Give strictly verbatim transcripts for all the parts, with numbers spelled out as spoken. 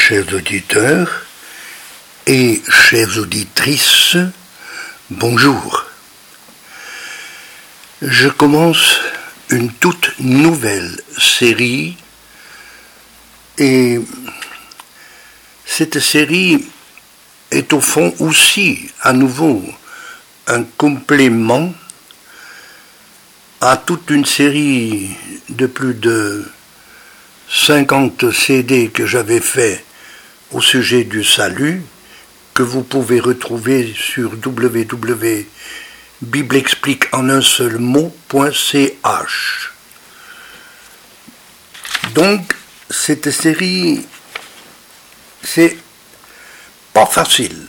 Chers auditeurs et chères auditrices, bonjour. Je commence une toute nouvelle série et cette série est au fond aussi à nouveau un complément à toute une série de plus de cinquante C D que j'avais fait au sujet du salut, que vous pouvez retrouver sur w w w point bible explique en un seul mot point c h. Donc, cette série, c'est pas facile.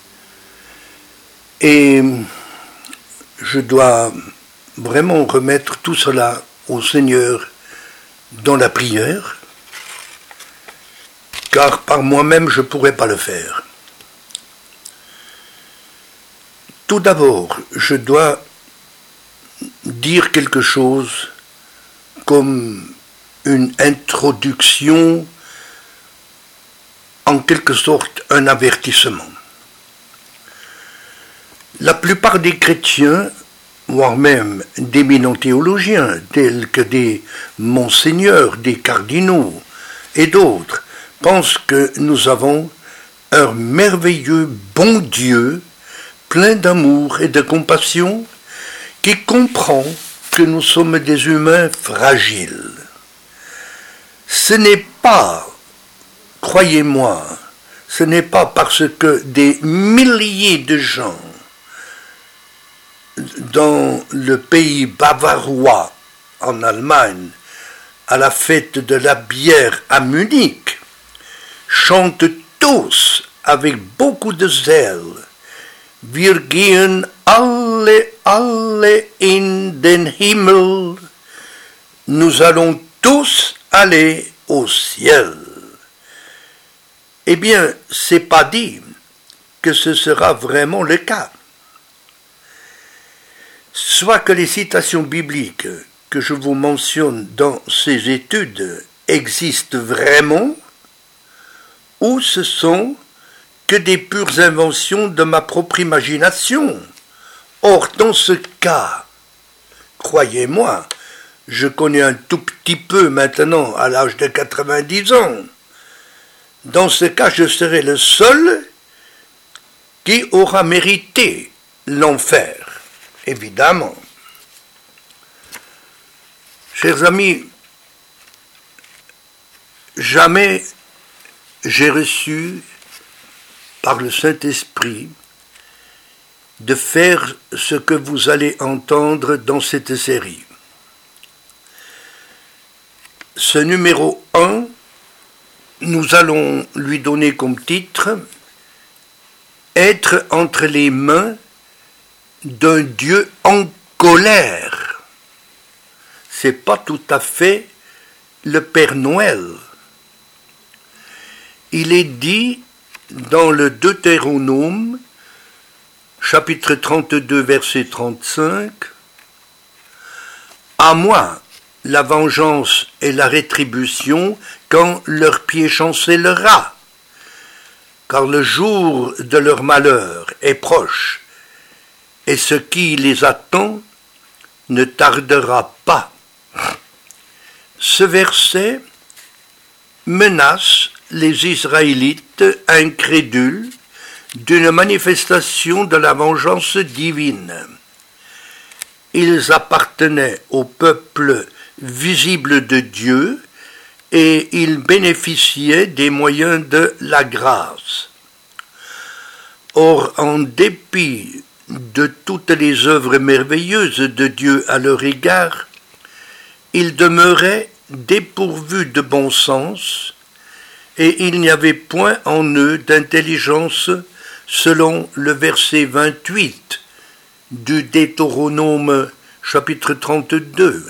Et je dois vraiment remettre tout cela au Seigneur dans la prière, car par moi-même je ne pourrais pas le faire. Tout d'abord, je dois dire quelque chose comme une introduction, en quelque sorte un avertissement. La plupart des chrétiens, voire même d'éminents théologiens, tels que des monseigneurs, des cardinaux et d'autres, pensent que nous avons un merveilleux bon Dieu, plein d'amour et de compassion, qui comprend que nous sommes des humains fragiles. Ce n'est pas, croyez-moi, ce n'est pas parce que des milliers de gens dans le pays bavarois, en Allemagne, à la fête de la bière à Munich, chantent tous avec beaucoup de zèle « Wir gehen alle, alle in den Himmel » nous allons tous aller au ciel. Eh bien, c'est pas dit que ce sera vraiment le cas. Soit que les citations bibliques que je vous mentionne dans ces études existent vraiment, ou ce sont que des pures inventions de ma propre imagination. Or, dans ce cas, croyez-moi, je connais un tout petit peu maintenant à l'âge de quatre-vingt-dix ans. Dans ce cas, je serai le seul qui aura mérité l'enfer. Évidemment. Chers amis, jamais j'ai reçu par le Saint-Esprit de faire ce que vous allez entendre dans cette série. Ce numéro un, nous allons lui donner comme titre « Être entre les mains d'un Dieu en colère ». C'est pas tout à fait le Père Noël. Il est dit dans le Deutéronome, chapitre trente-deux, verset trente-cinq, « À moi la vengeance et la rétribution quand leur pied chancellera, car le jour de leur malheur est proche, et ce qui les attend ne tardera pas. » Ce verset menace les Israélites incrédules d'une manifestation de la vengeance divine. Ils appartenaient au peuple visible de Dieu et ils bénéficiaient des moyens de la grâce. Or, en dépit de toutes les œuvres merveilleuses de Dieu à leur égard, ils demeuraient dépourvus de bon sens, et il n'y avait point en eux d'intelligence, selon le verset vingt-huit du Deutéronome chapitre trente-deux.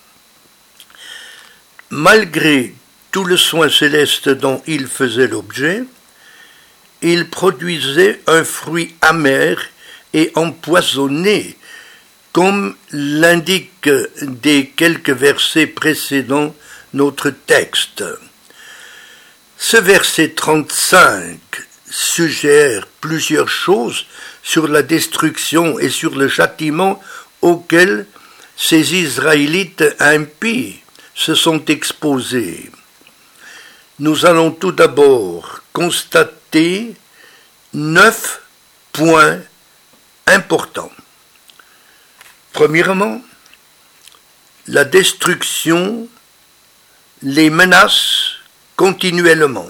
Malgré tout le soin céleste dont ils faisaient l'objet, ils produisaient un fruit amer et empoisonné, comme l'indique des quelques versets précédents notre texte. Ce verset trente-cinq suggère plusieurs choses sur la destruction et sur le châtiment auquel ces Israélites impies se sont exposés. Nous allons tout d'abord constater neuf points importants. Premièrement, la destruction les menace continuellement.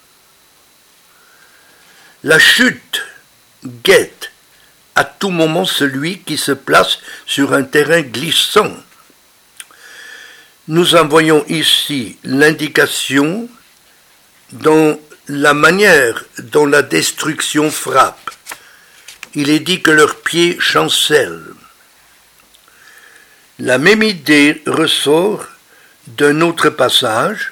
La chute guette à tout moment celui qui se place sur un terrain glissant. Nous en voyons ici l'indication dans la manière dont la destruction frappe. Il est dit que leurs pieds chancellent. La même idée ressort d'un autre passage.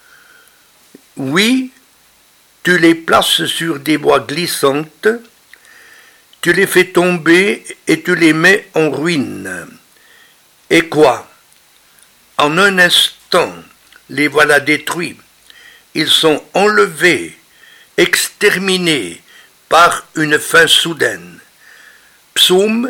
Oui, tu les places sur des voies glissantes, tu les fais tomber et tu les mets en ruine. Et quoi? En un instant, les voilà détruits. Ils sont enlevés, exterminés par une fin soudaine. Psaume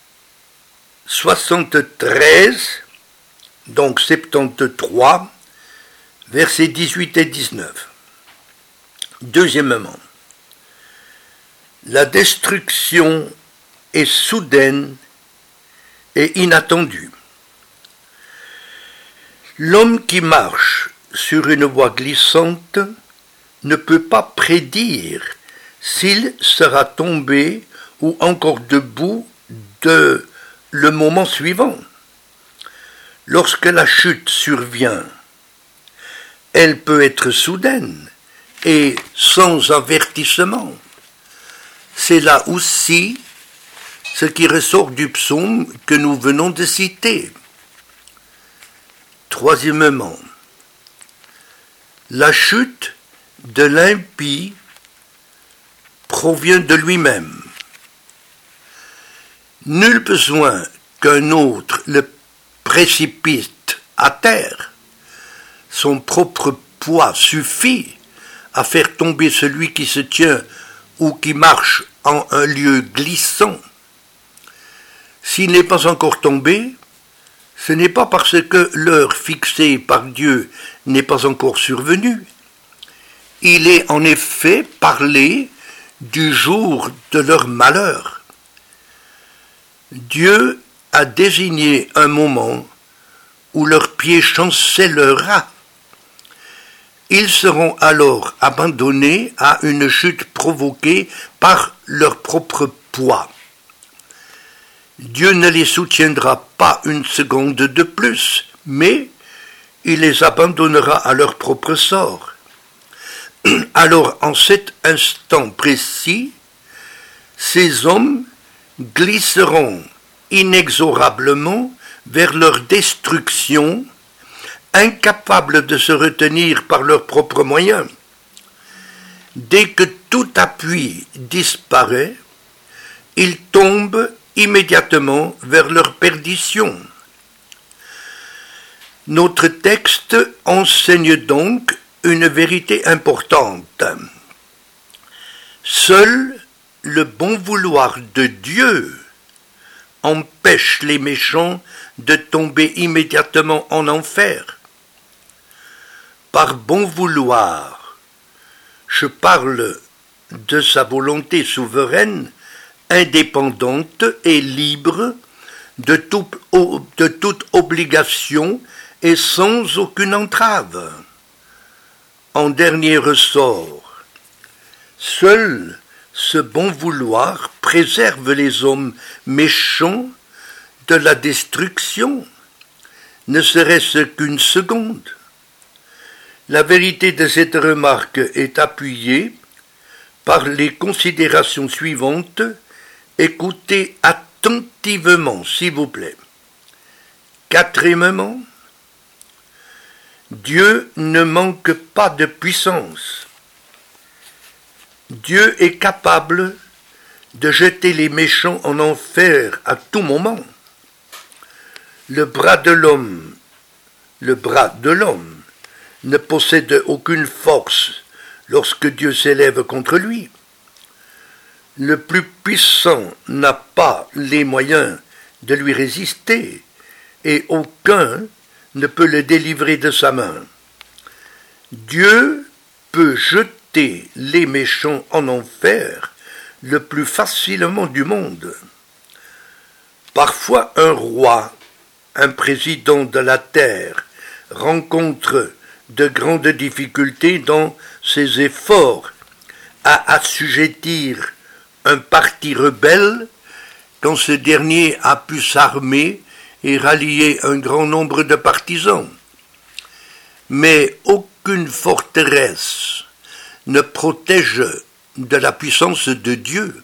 soixante-treize, donc soixante-treize, versets dix-huit et dix-neuf. Deuxièmement, la destruction est soudaine et inattendue. L'homme qui marche sur une voie glissante ne peut pas prédire s'il sera tombé ou encore debout de le moment suivant. Lorsque la chute survient, elle peut être soudaine et sans avertissement. C'est là aussi ce qui ressort du psaume que nous venons de citer. Troisièmement, la chute de l'impie provient de lui-même. Nul besoin qu'un autre le précipite à terre. Son propre poids suffit à faire tomber celui qui se tient ou qui marche en un lieu glissant. S'il n'est pas encore tombé, ce n'est pas parce que l'heure fixée par Dieu n'est pas encore survenue. Il est en effet parlé du jour de leur malheur. Dieu a désigné un moment où leur pied chancellera. Ils seront alors abandonnés à une chute provoquée par leur propre poids. Dieu ne les soutiendra pas une seconde de plus, mais il les abandonnera à leur propre sort. Alors, en cet instant précis, ces hommes glisseront inexorablement vers leur destruction, incapables de se retenir par leurs propres moyens. Dès que tout appui disparaît, ils tombent immédiatement vers leur perdition. Notre texte enseigne donc une vérité importante. Seul le bon vouloir de Dieu empêche les méchants de tomber immédiatement en enfer. Par bon vouloir, je parle de sa volonté souveraine, indépendante et libre de, tout, de toute obligation et sans aucune entrave. En dernier ressort, seul ce bon vouloir préserve les hommes méchants de la destruction, ne serait-ce qu'une seconde. La vérité de cette remarque est appuyée par les considérations suivantes. Écoutez attentivement, s'il vous plaît. Quatrièmement, Dieu ne manque pas de puissance. Dieu est capable de jeter les méchants en enfer à tout moment. Le bras de l'homme, le bras de l'homme ne possède aucune force lorsque Dieu s'élève contre lui. Le plus puissant n'a pas les moyens de lui résister, et aucun ne peut le délivrer de sa main. Dieu peut jeter les méchants en enfer le plus facilement du monde. Parfois un roi, un président de la terre, rencontre de grandes difficultés dans ses efforts à assujettir un parti rebelle quand ce dernier a pu s'armer et rallier un grand nombre de partisans. Mais aucune forteresse ne protège de la puissance de Dieu.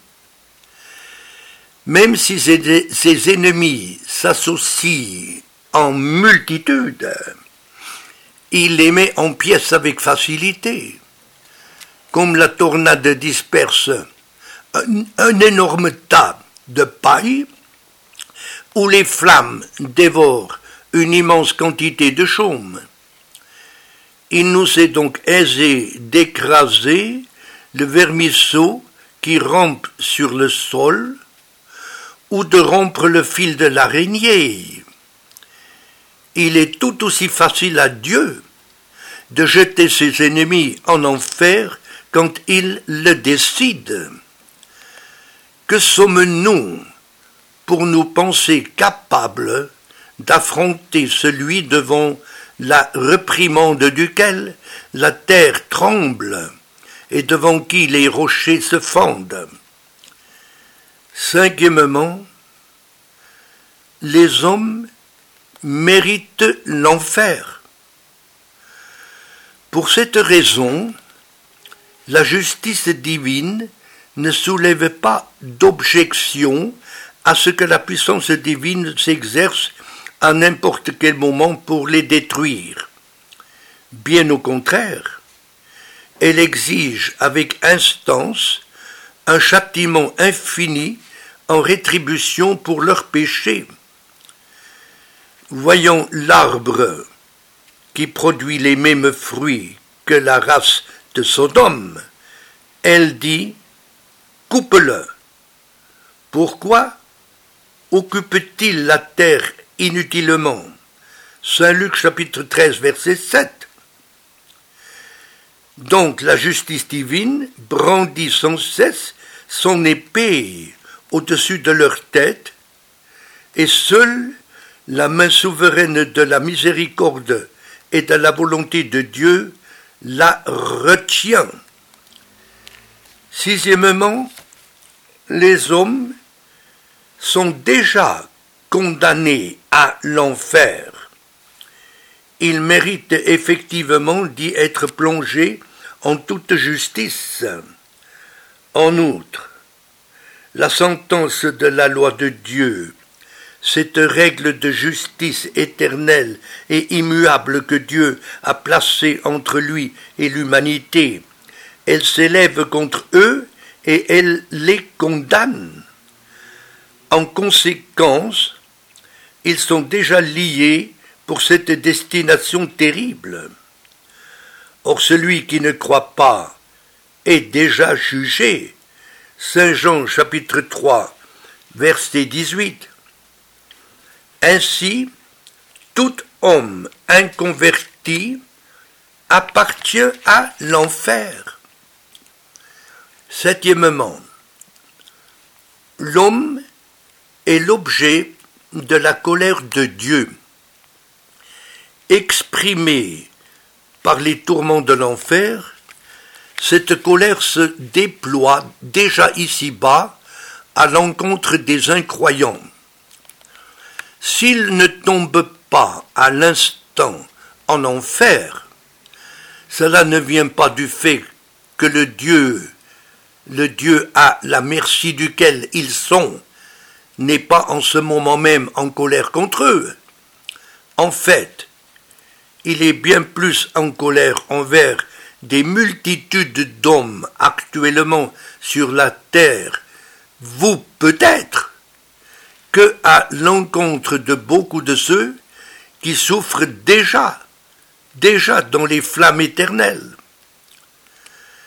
Même si ses, ses ennemis s'associent en multitude, il les met en pièces avec facilité, comme la tornade disperse un, un énorme tas de paille, où les flammes dévorent une immense quantité de chaume. Il nous est donc aisé d'écraser le vermisseau qui rampe sur le sol, ou de rompre le fil de l'araignée. Il est tout aussi facile à Dieu de jeter ses ennemis en enfer quand il le décide. Que sommes-nous pour nous penser capables d'affronter celui devant la réprimande duquel la terre tremble et devant qui les rochers se fendent? Cinquièmement, les hommes méritent l'enfer. Pour cette raison, la justice divine ne soulève pas d'objection à ce que la puissance divine s'exerce à n'importe quel moment pour les détruire. Bien au contraire, elle exige avec instance un châtiment infini en rétribution pour leurs péchés. Voyons l'arbre qui produit les mêmes fruits que la race de Sodome. Elle dit « coupe-le ». Pourquoi occupe-t-il la terre inutilement? Saint Luc chapitre treize verset sept. Donc la justice divine brandit sans cesse son épée au-dessus de leur tête, et seule la main souveraine de la miséricorde et de la volonté de Dieu la retient. Sixièmement, les hommes sont déjà condamnés à l'enfer. Ils méritent effectivement d'y être plongés en toute justice. En outre, la sentence de la loi de Dieu, cette règle de justice éternelle et immuable que Dieu a placée entre lui et l'humanité, elle s'élève contre eux et elle les condamne. En conséquence, ils sont déjà liés pour cette destination terrible. Or celui qui ne croit pas est déjà jugé. Saint Jean chapitre trois, verset dix-huit. Ainsi, tout homme inconverti appartient à l'enfer. Septièmement, l'homme est l'objet de la colère de Dieu, exprimée par les tourments de l'enfer. Cette colère se déploie déjà ici-bas à l'encontre des incroyants. S'ils ne tombent pas à l'instant en enfer, cela ne vient pas du fait que le Dieu, le Dieu à la merci duquel ils sont, n'est pas en ce moment même en colère contre eux. En fait, il est bien plus en colère envers des multitudes d'hommes actuellement sur la terre, vous peut-être, que à l'encontre de beaucoup de ceux qui souffrent déjà, déjà dans les flammes éternelles.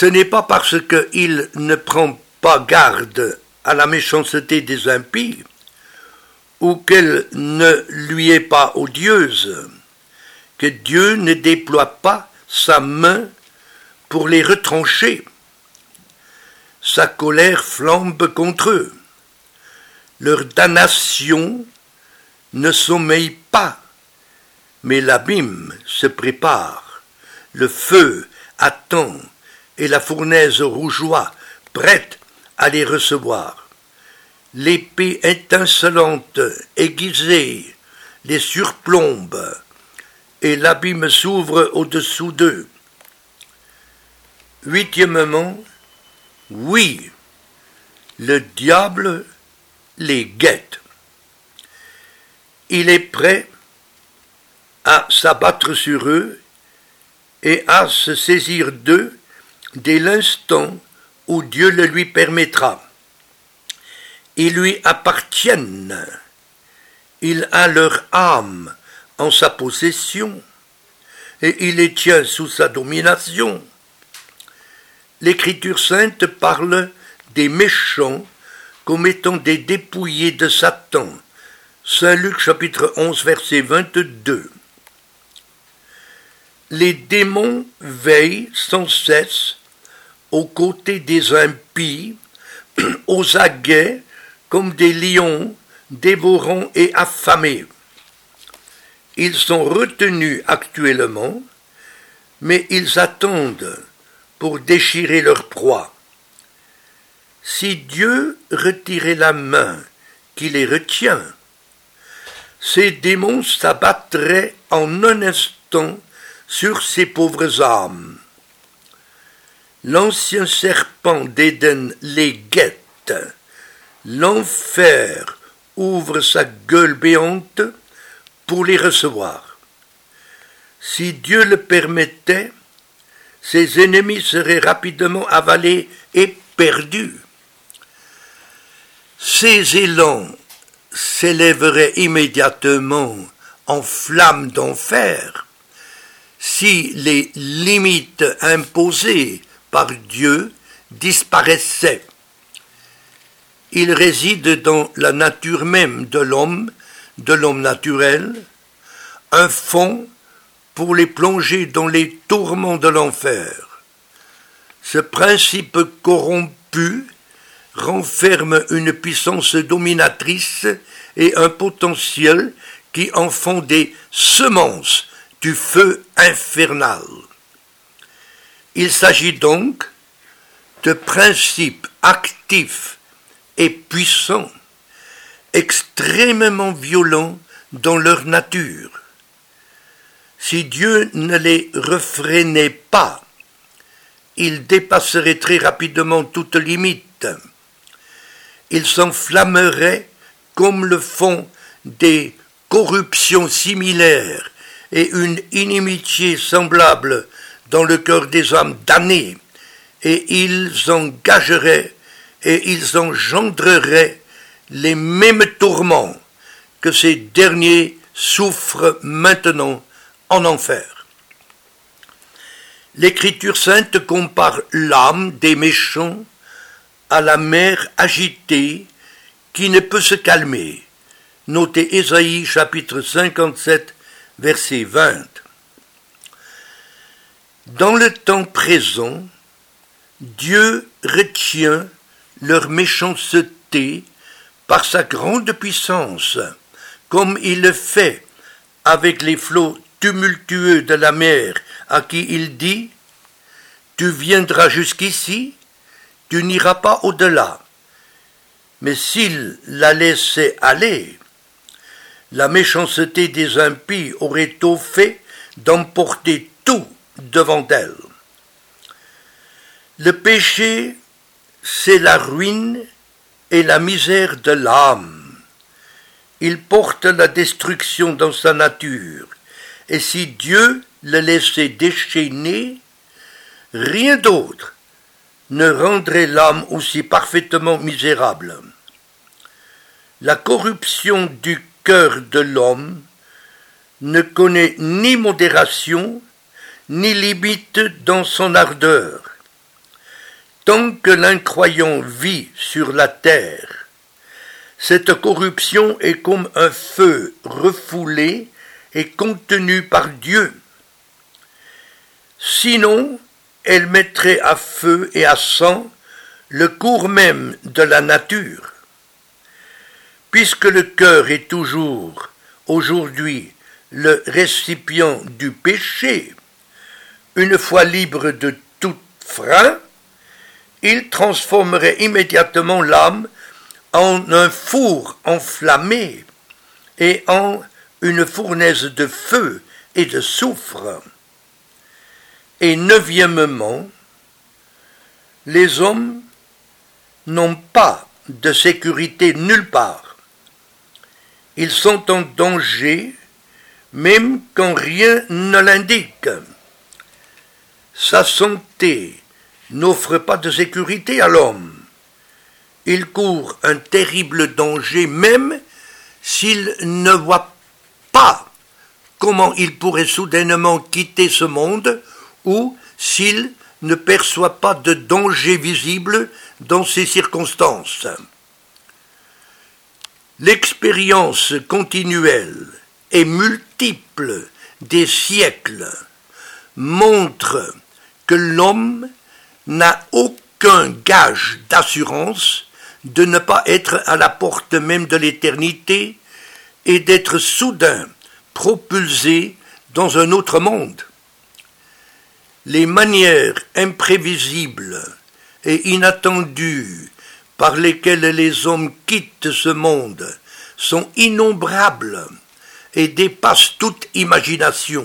Ce n'est pas parce qu'il ne prend pas garde à la méchanceté des impies, ou qu'elle ne lui est pas odieuse, que Dieu ne déploie pas sa main pour les retrancher. Sa colère flambe contre eux. Leur damnation ne sommeille pas, mais l'abîme se prépare. Le feu attend et la fournaise rougeoie, prête à les recevoir. L'épée étincelante, aiguisée, les surplombe, et l'abîme s'ouvre au-dessous d'eux. Huitièmement, oui, le diable les guette. Il est prêt à s'abattre sur eux et à se saisir d'eux dès l'instant où Dieu le lui permettra. Ils lui appartiennent, il a leur âme en sa possession, et il les tient sous sa domination. L'Écriture sainte parle des méchants comme étant des dépouillés de Satan. Saint Luc chapitre onze verset vingt-deux. Les démons veillent sans cesse aux côtés des impies, aux aguets comme des lions dévorants et affamés. Ils sont retenus actuellement, mais ils attendent pour déchirer leur proie. Si Dieu retirait la main qui les retient, ces démons s'abattraient en un instant sur ces pauvres âmes. L'ancien serpent d'Éden les guette. L'enfer ouvre sa gueule béante pour les recevoir. Si Dieu le permettait, ses ennemis seraient rapidement avalés et perdus. Ces élans s'élèveraient immédiatement en flammes d'enfer si les limites imposées par Dieu disparaissaient. Il réside dans la nature même de l'homme, de l'homme naturel, un fond pour les plonger dans les tourments de l'enfer. Ce principe corrompu renferme une puissance dominatrice et un potentiel qui en font des semences du feu infernal. Il s'agit donc de principes actifs et puissants, extrêmement violents dans leur nature. Si Dieu ne les refrénait pas, ils dépasseraient très rapidement toute limite. Ils s'enflammeraient comme le font des corruptions similaires et une inimitié semblable dans le cœur des âmes damnées, et ils engageraient et ils engendreraient les mêmes tourments que ces derniers souffrent maintenant en enfer. L'Écriture sainte compare l'âme des méchants à la mer agitée qui ne peut se calmer. Notez Ésaïe chapitre cinquante-sept, verset vingt. Dans le temps présent, Dieu retient leur méchanceté par sa grande puissance, comme il le fait avec les flots tumultueux de la mer, à qui il dit « Tu viendras jusqu'ici, tu n'iras pas au-delà. » Mais s'il la laissait aller, la méchanceté des impies aurait tôt fait d'emporter tout devant elle. Le péché, c'est la ruine et la misère de l'âme. Il porte la destruction dans sa nature, et si Dieu le laissait déchaîner, rien d'autre ne rendrait l'âme aussi parfaitement misérable. La corruption du cœur de l'homme ne connaît ni modération, ni limite dans son ardeur. Tant que l'incroyant vit sur la terre, cette corruption est comme un feu refoulé et contenu par Dieu. Sinon, elle mettrait à feu et à sang le cours même de la nature. Puisque le cœur est toujours, aujourd'hui, le récipient du péché, une fois libre de tout frein, il transformerait immédiatement l'âme en un four enflammé et en une fournaise de feu et de soufre. Et neuvièmement, les hommes n'ont pas de sécurité nulle part. Ils sont en danger même quand rien ne l'indique. Sa santé n'offre pas de sécurité à l'homme. Il court un terrible danger même s'il ne voit pas comment il pourrait soudainement quitter ce monde ou s'il ne perçoit pas de danger visible dans ces circonstances. L'expérience continuelle et multiple des siècles montre que l'homme n'a aucun gage d'assurance de ne pas être à la porte même de l'éternité et d'être soudain propulsé dans un autre monde. Les manières imprévisibles et inattendues par lesquelles les hommes quittent ce monde sont innombrables et dépassent toute imagination.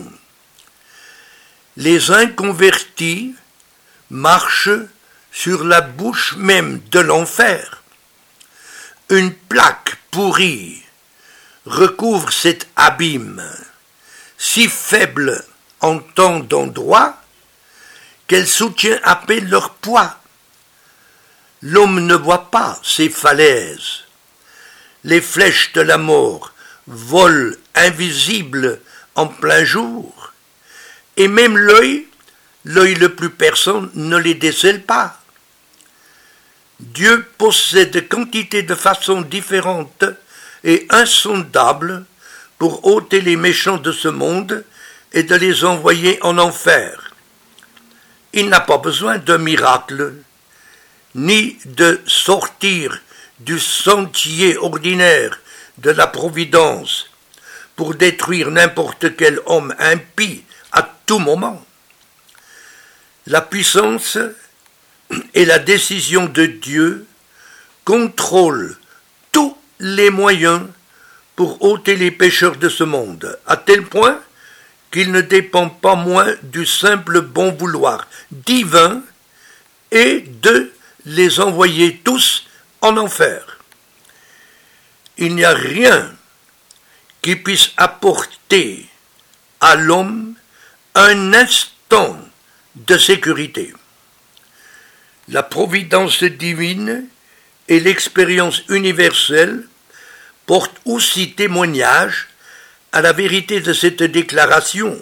Les inconvertis marchent sur la bouche même de l'enfer. Une plaque pourrie recouvre cet abîme, si faible en tant d'endroit qu'elle soutient à peine leur poids. L'homme ne voit pas ces falaises. Les flèches de la mort volent invisibles en plein jour, et même l'œil, l'œil le plus perçant, ne les décèle pas. Dieu possède quantité de façons différentes et insondables pour ôter les méchants de ce monde et de les envoyer en enfer. Il n'a pas besoin d'un miracle, ni de sortir du sentier ordinaire de la providence pour détruire n'importe quel homme impie à tout moment. La puissance et la décision de Dieu contrôlent tous les moyens pour ôter les pécheurs de ce monde, à tel point qu'il ne dépend pas moins du simple bon vouloir divin et de les envoyer tous en enfer. Il n'y a rien qui puisse apporter à l'homme un instant de sécurité. La providence divine et l'expérience universelle portent aussi témoignage à la vérité de cette déclaration.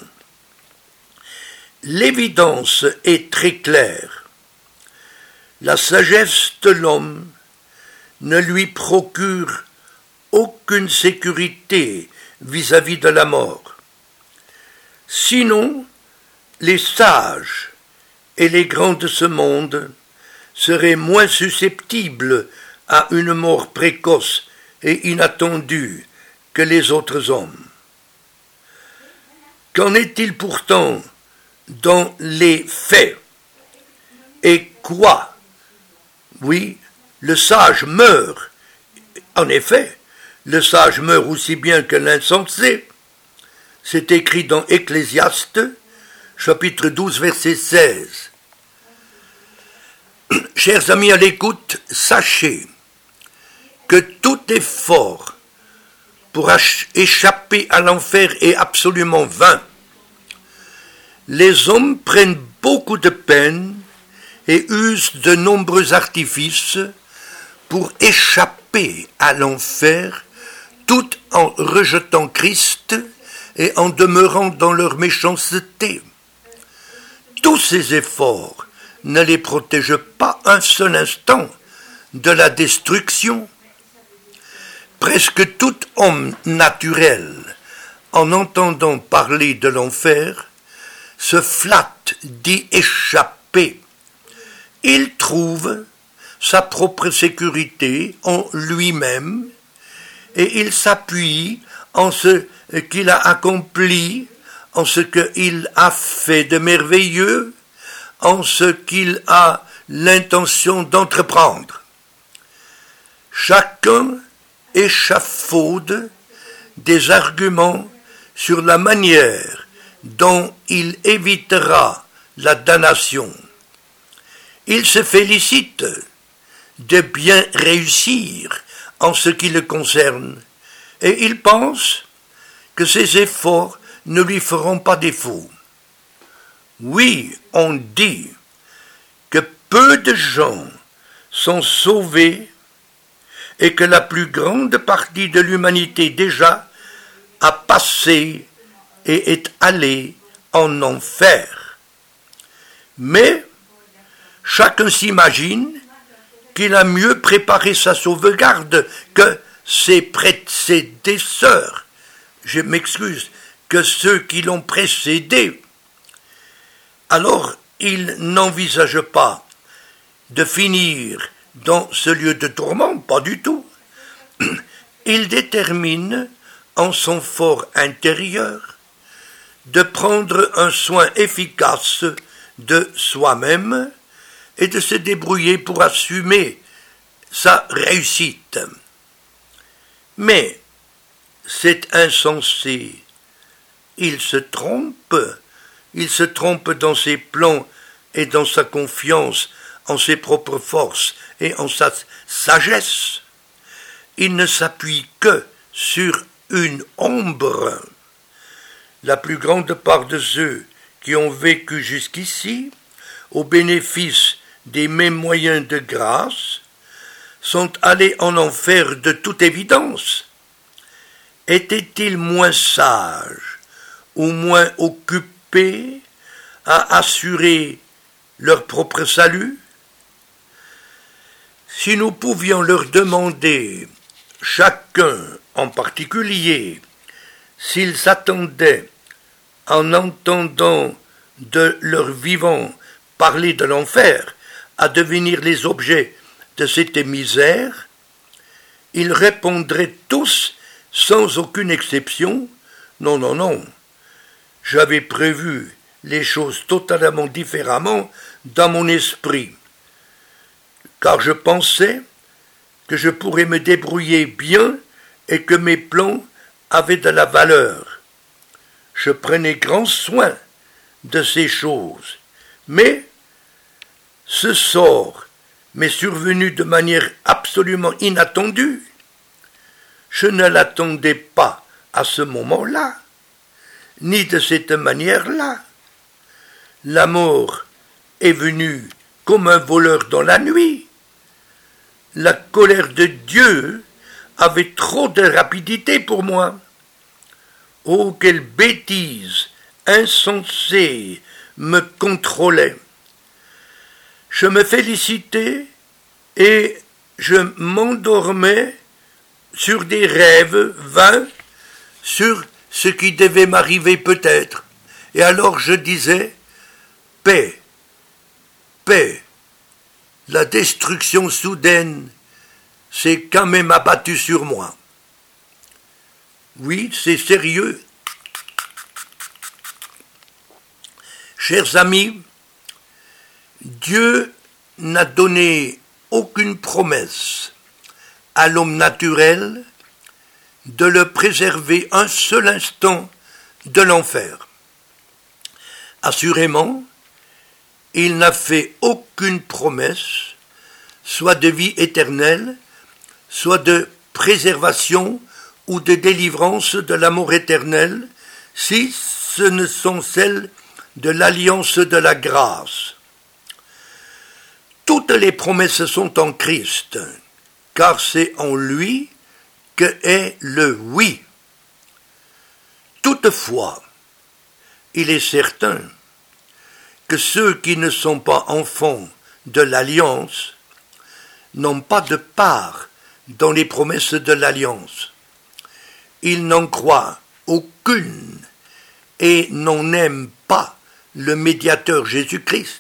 L'évidence est très claire. La sagesse de l'homme ne lui procure aucune sécurité vis-à-vis de la mort. Sinon, les sages et les grands de ce monde seraient moins susceptibles à une mort précoce et inattendue que les autres hommes. Qu'en est-il pourtant dans les faits? Et quoi? Oui, le sage meurt. En effet, le sage meurt aussi bien que l'insensé. C'est écrit dans Ecclésiaste, chapitre douze, verset seize. Chers amis à l'écoute, sachez que tout effort pour échapper à l'enfer est absolument vain. Les hommes prennent beaucoup de peine et usent de nombreux artifices pour échapper à l'enfer, tout en rejetant Christ et en demeurant dans leur méchanceté. Tous ces efforts ne les protège pas un seul instant de la destruction. Presque tout homme naturel, en entendant parler de l'enfer, se flatte d'y échapper. Il trouve sa propre sécurité en lui-même et il s'appuie en ce qu'il a accompli, en ce qu'il a fait de merveilleux, en ce qu'il a l'intention d'entreprendre. Chacun échafaude des arguments sur la manière dont il évitera la damnation. Il se félicite de bien réussir en ce qui le concerne, et il pense que ses efforts ne lui feront pas défaut. Oui, on dit que peu de gens sont sauvés et que la plus grande partie de l'humanité déjà a passé et est allée en enfer. Mais chacun s'imagine qu'il a mieux préparé sa sauvegarde que ses prédécesseurs, je m'excuse, que ceux qui l'ont précédé. Alors il n'envisage pas de finir dans ce lieu de tourment, pas du tout. Il détermine en son fort intérieur de prendre un soin efficace de soi-même et de se débrouiller pour assumer sa réussite. Mais c'est insensé. Il se trompe, il se trompe dans ses plans et dans sa confiance en ses propres forces et en sa sagesse. Il ne s'appuie que sur une ombre. La plus grande part de ceux qui ont vécu jusqu'ici, au bénéfice des mêmes moyens de grâce, sont allés en enfer de toute évidence. Étaient-ils moins sages ou moins occupés à assurer leur propre salut? Si nous pouvions leur demander, chacun en particulier, s'ils s'attendaient, en entendant de leur vivant parler de l'enfer, à devenir les objets de cette misère, ils répondraient tous, sans aucune exception, « Non, non, non, j'avais prévu les choses totalement différemment dans mon esprit, car je pensais que je pourrais me débrouiller bien et que mes plans avaient de la valeur. Je prenais grand soin de ces choses, mais ce sort m'est survenu de manière absolument inattendue. Je ne l'attendais pas à ce moment-là, ni de cette manière-là. La mort est venue comme un voleur dans la nuit. La colère de Dieu avait trop de rapidité pour moi. Oh, quelle bêtise insensée me contrôlait. Je me félicitais et je m'endormais sur des rêves vains, sur ce qui devait m'arriver peut-être. Et alors je disais, paix, paix, la destruction soudaine s'est quand même abattue sur moi. Oui, c'est sérieux. Chers amis, Dieu n'a donné aucune promesse à l'homme naturel de le préserver un seul instant de l'enfer. Assurément, il n'a fait aucune promesse, soit de vie éternelle, soit de préservation ou de délivrance de l'amour éternel, si ce ne sont celles de l'alliance de la grâce. Toutes les promesses sont en Christ, car c'est en lui que est le oui. Toutefois, il est certain que ceux qui ne sont pas enfants de l'Alliance n'ont pas de part dans les promesses de l'Alliance. Ils n'en croient aucune et n'en aiment pas le médiateur Jésus-Christ.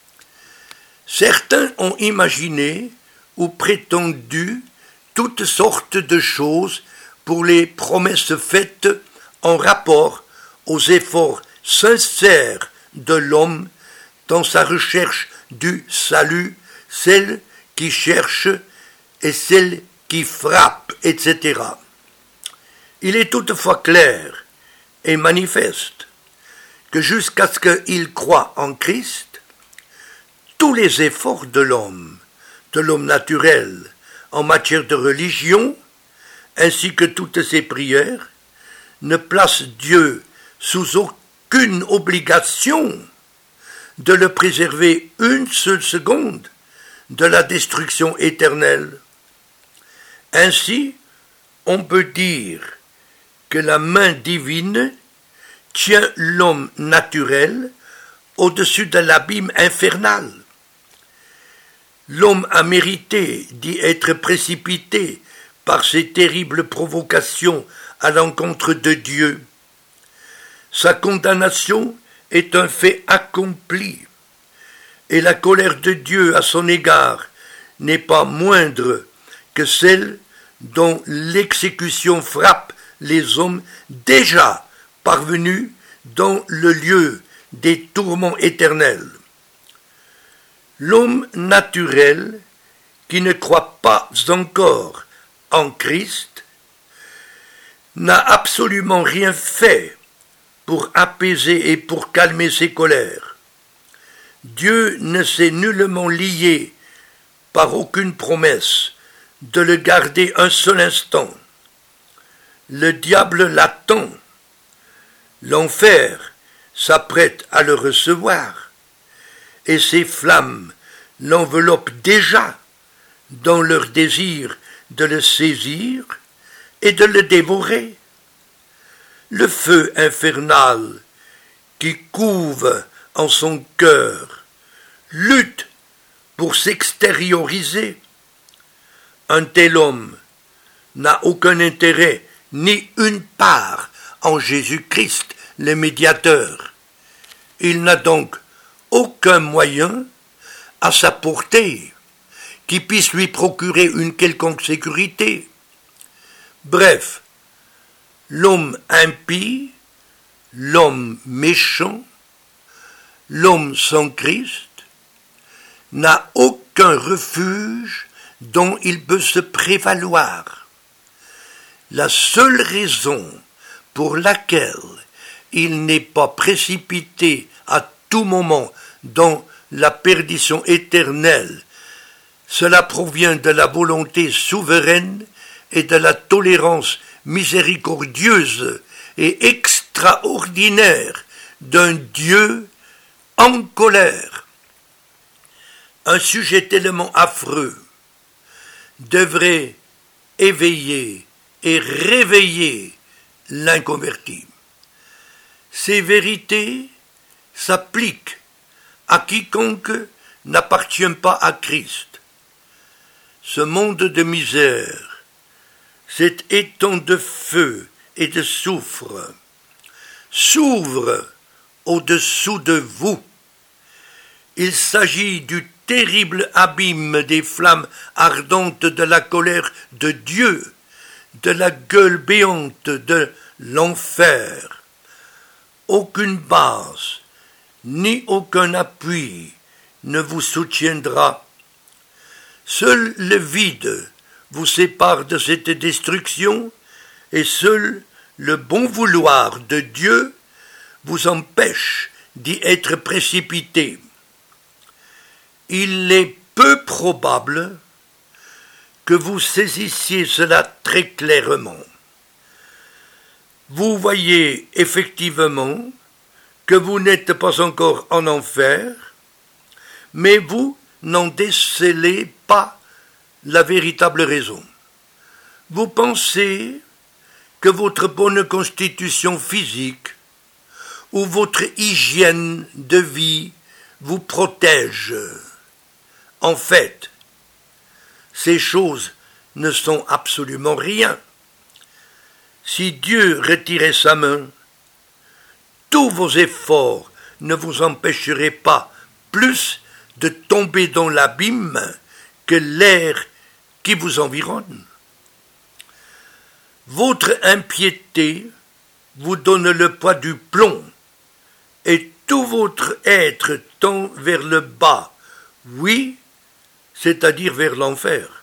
Certains ont imaginé ou prétendu toutes sortes de choses pour les promesses faites en rapport aux efforts sincères de l'homme dans sa recherche du salut, celle qui cherche et celle qui frappe, et cetera. Il est toutefois clair et manifeste que jusqu'à ce qu'il croie en Christ, tous les efforts de l'homme, de l'homme naturel, en matière de religion, ainsi que toutes ses prières, ne placent Dieu sous aucune obligation de le préserver une seule seconde de la destruction éternelle. Ainsi, on peut dire que la main divine tient l'homme naturel au-dessus de l'abîme infernal. L'homme a mérité d'y être précipité par ces terribles provocations à l'encontre de Dieu. Sa condamnation est un fait accompli, et la colère de Dieu à son égard n'est pas moindre que celle dont l'exécution frappe les hommes déjà parvenus dans le lieu des tourments éternels. L'homme naturel qui ne croit pas encore en Christ n'a absolument rien fait pour apaiser et pour calmer ses colères. Dieu ne s'est nullement lié par aucune promesse de le garder un seul instant. Le diable l'attend. L'enfer s'apprête à le recevoir, et ses flammes l'enveloppent déjà dans leur désir de le saisir et de le dévorer. Le feu infernal qui couve en son cœur lutte pour s'extérioriser. Un tel homme n'a aucun intérêt ni une part en Jésus-Christ, le médiateur. Il n'a donc aucun moyen à sa portée qui puisse lui procurer une quelconque sécurité. Bref, l'homme impie, l'homme méchant, l'homme sans Christ, n'a aucun refuge dont il peut se prévaloir. La seule raison pour laquelle il n'est pas précipité à tout moment dans la perdition éternelle, cela provient de la volonté souveraine et de la tolérance miséricordieuse et extraordinaire d'un Dieu en colère. Un sujet tellement affreux devrait éveiller et réveiller l'inconverti. Ces vérités s'appliquent à quiconque n'appartient pas à Christ. Ce monde de misère, cet étang de feu et de soufre, s'ouvre au-dessous de vous. Il s'agit du terrible abîme des flammes ardentes de la colère de Dieu, de la gueule béante de l'enfer. Aucune base, ni aucun appui ne vous soutiendra. Seul le vide vous sépare de cette destruction, et seul le bon vouloir de Dieu vous empêche d'y être précipité. Il est peu probable que vous saisissiez cela très clairement. Vous voyez effectivement que vous n'êtes pas encore en enfer, mais vous n'en décelez pas la véritable raison. Vous pensez que votre bonne constitution physique ou votre hygiène de vie vous protège. En fait, ces choses ne sont absolument rien. Si Dieu retirait sa main, tous vos efforts ne vous empêcheraient pas plus de tomber dans l'abîme que l'air qui vous environne. Votre impiété vous donne le poids du plomb, et tout votre être tend vers le bas, oui, c'est-à-dire vers l'enfer.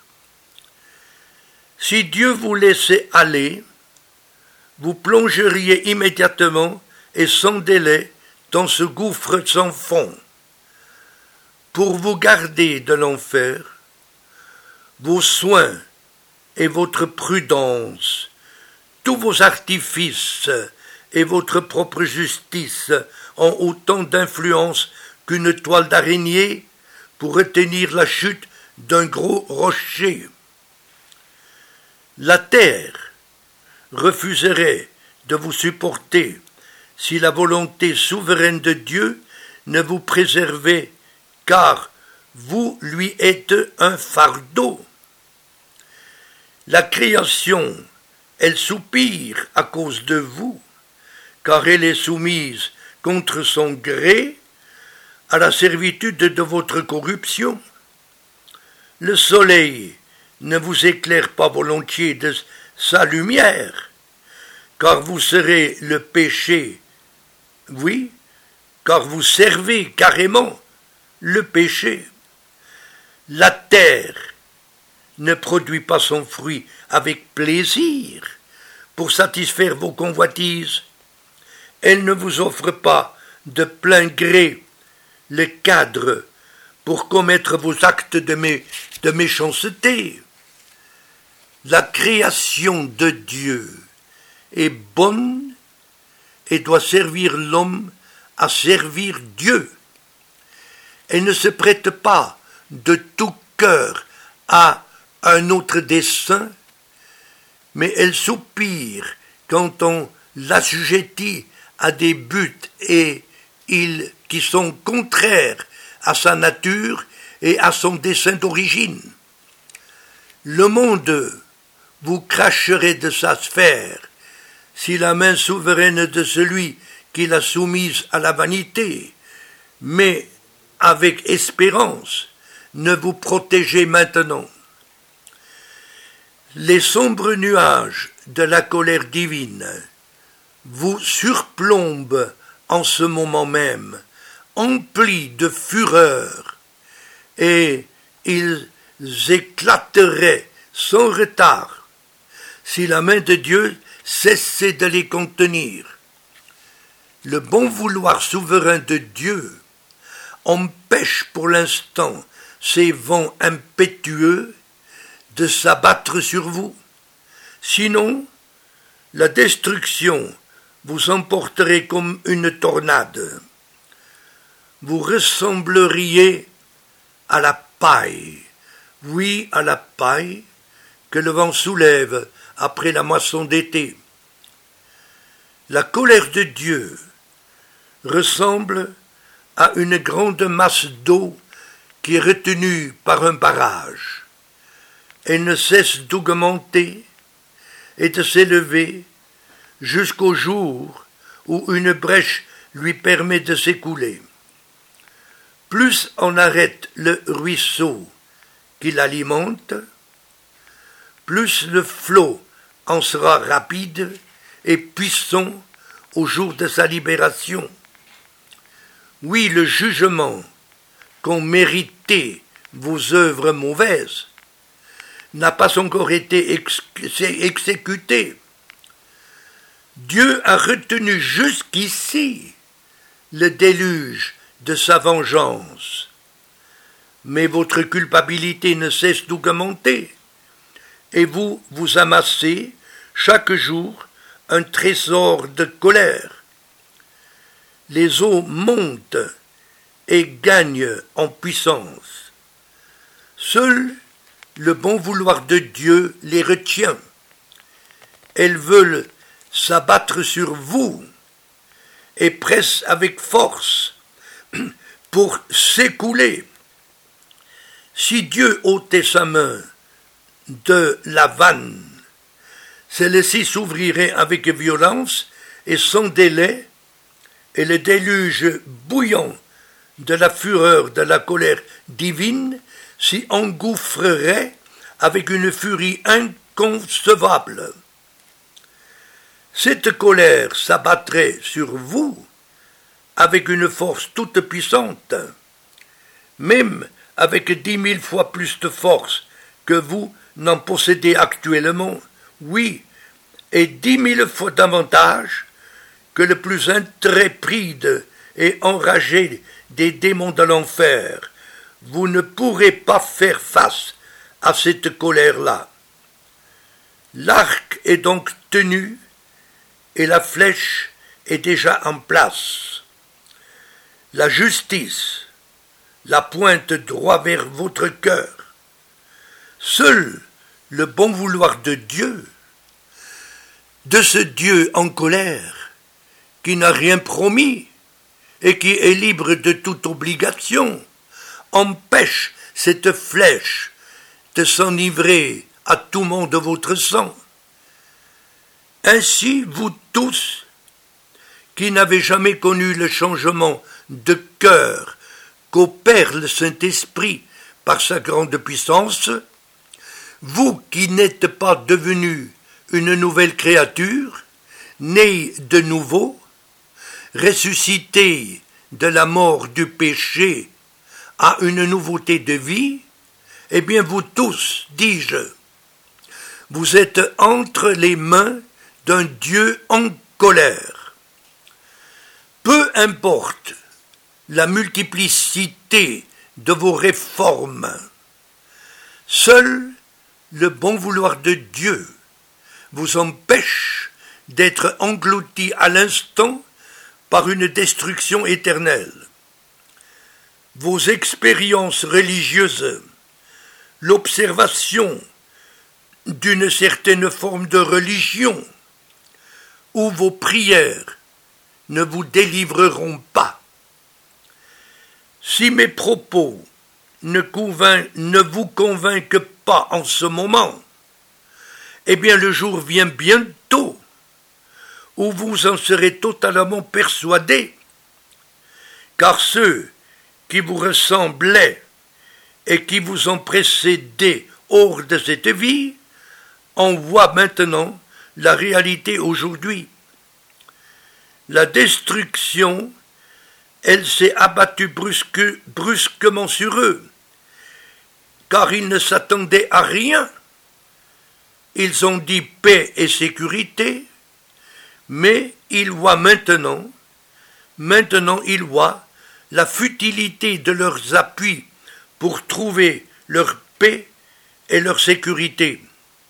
Si Dieu vous laissait aller, vous plongeriez immédiatement et sans délai dans ce gouffre sans fond. Pour vous garder de l'enfer, vos soins et votre prudence, tous vos artifices et votre propre justice ont autant d'influence qu'une toile d'araignée pour retenir la chute d'un gros rocher. La terre refuserait de vous supporter si la volonté souveraine de Dieu ne vous préservait, car vous lui êtes un fardeau. La création, elle soupire à cause de vous, car elle est soumise contre son gré à la servitude de votre corruption. Le soleil ne vous éclaire pas volontiers de sa lumière, car vous serez le péché, oui, car vous servez carrément le péché. La terre ne produit pas son fruit avec plaisir pour satisfaire vos convoitises. Elle ne vous offre pas de plein gré le cadre pour commettre vos actes de, mé- de méchanceté. La création de Dieu est bonne et doit servir l'homme à servir Dieu. Elle ne se prête pas de tout cœur à un autre dessein, mais elle soupire quand on l'assujettit à des buts et ils qui sont contraires à sa nature et à son dessein d'origine. Le monde vous cracherait de sa sphère si la main souveraine de celui qui l'a soumise à la vanité, mais avec espérance, ne vous protégez maintenant. Les sombres nuages de la colère divine vous surplombent en ce moment même, emplis de fureur, et ils éclateraient sans retard si la main de Dieu cessait de les contenir. Le bon vouloir souverain de Dieu empêche pour l'instant ces vents impétueux de s'abattre sur vous. Sinon, la destruction vous emporterait comme une tornade. Vous ressembleriez à la paille, oui, à la paille que le vent soulève après la moisson d'été. La colère de Dieu ressemble à une grande masse d'eau qui est retenue par un barrage. Elle ne cesse d'augmenter et de s'élever jusqu'au jour où une brèche lui permet de s'écouler. Plus on arrête le ruisseau qui l'alimente, plus le flot en sera rapide et puissant au jour de sa libération. Oui, le jugement qu'ont mérité vos œuvres mauvaises n'a pas encore été ex- exécuté. Dieu a retenu jusqu'ici le déluge de sa vengeance, mais votre culpabilité ne cesse d'augmenter, et vous vous amassez chaque jour un trésor de colère. Les eaux montent et gagnent en puissance. Seul le bon vouloir de Dieu les retient. Elles veulent s'abattre sur vous et pressent avec force pour s'écouler. Si Dieu ôtait sa main de la vanne, celle-ci s'ouvrirait avec violence et sans délai, et le déluge bouillant de la fureur de la colère divine s'y engouffrerait avec une furie inconcevable. Cette colère s'abattrait sur vous avec une force toute puissante, même avec dix mille fois plus de force que vous n'en possédez actuellement, oui, et dix mille fois davantage que le plus intrépide et enragé des démons de l'enfer. Vous ne pourrez pas faire face à cette colère-là. L'arc est donc tenu et la flèche est déjà en place. La justice la pointe droit vers votre cœur. Seul le bon vouloir de Dieu, de ce Dieu en colère, qui n'a rien promis et qui est libre de toute obligation, empêche cette flèche de s'enivrer à tout moment de votre sang. Ainsi, vous tous, qui n'avez jamais connu le changement de cœur qu'opère le Saint-Esprit par sa grande puissance, vous qui n'êtes pas devenus une nouvelle créature, née de nouveau, ressuscité de la mort du péché à une nouveauté de vie, eh bien vous tous, dis-je, vous êtes entre les mains d'un Dieu en colère. Peu importe la multiplicité de vos réformes, seul le bon vouloir de Dieu vous empêche d'être englouti à l'instant par une destruction éternelle. Vos expériences religieuses, l'observation d'une certaine forme de religion, ou vos prières ne vous délivreront pas. Si mes propos ne, convain- ne vous convainquent pas en ce moment, eh bien le jour vient bientôt où vous en serez totalement persuadés, car ceux qui vous ressemblaient et qui vous ont précédé hors de cette vie en voient maintenant la réalité aujourd'hui. La destruction, elle s'est abattue brusque, brusquement sur eux, car ils ne s'attendaient à rien. Ils ont dit paix et sécurité, mais ils voient maintenant, maintenant ils voient la futilité de leurs appuis pour trouver leur paix et leur sécurité.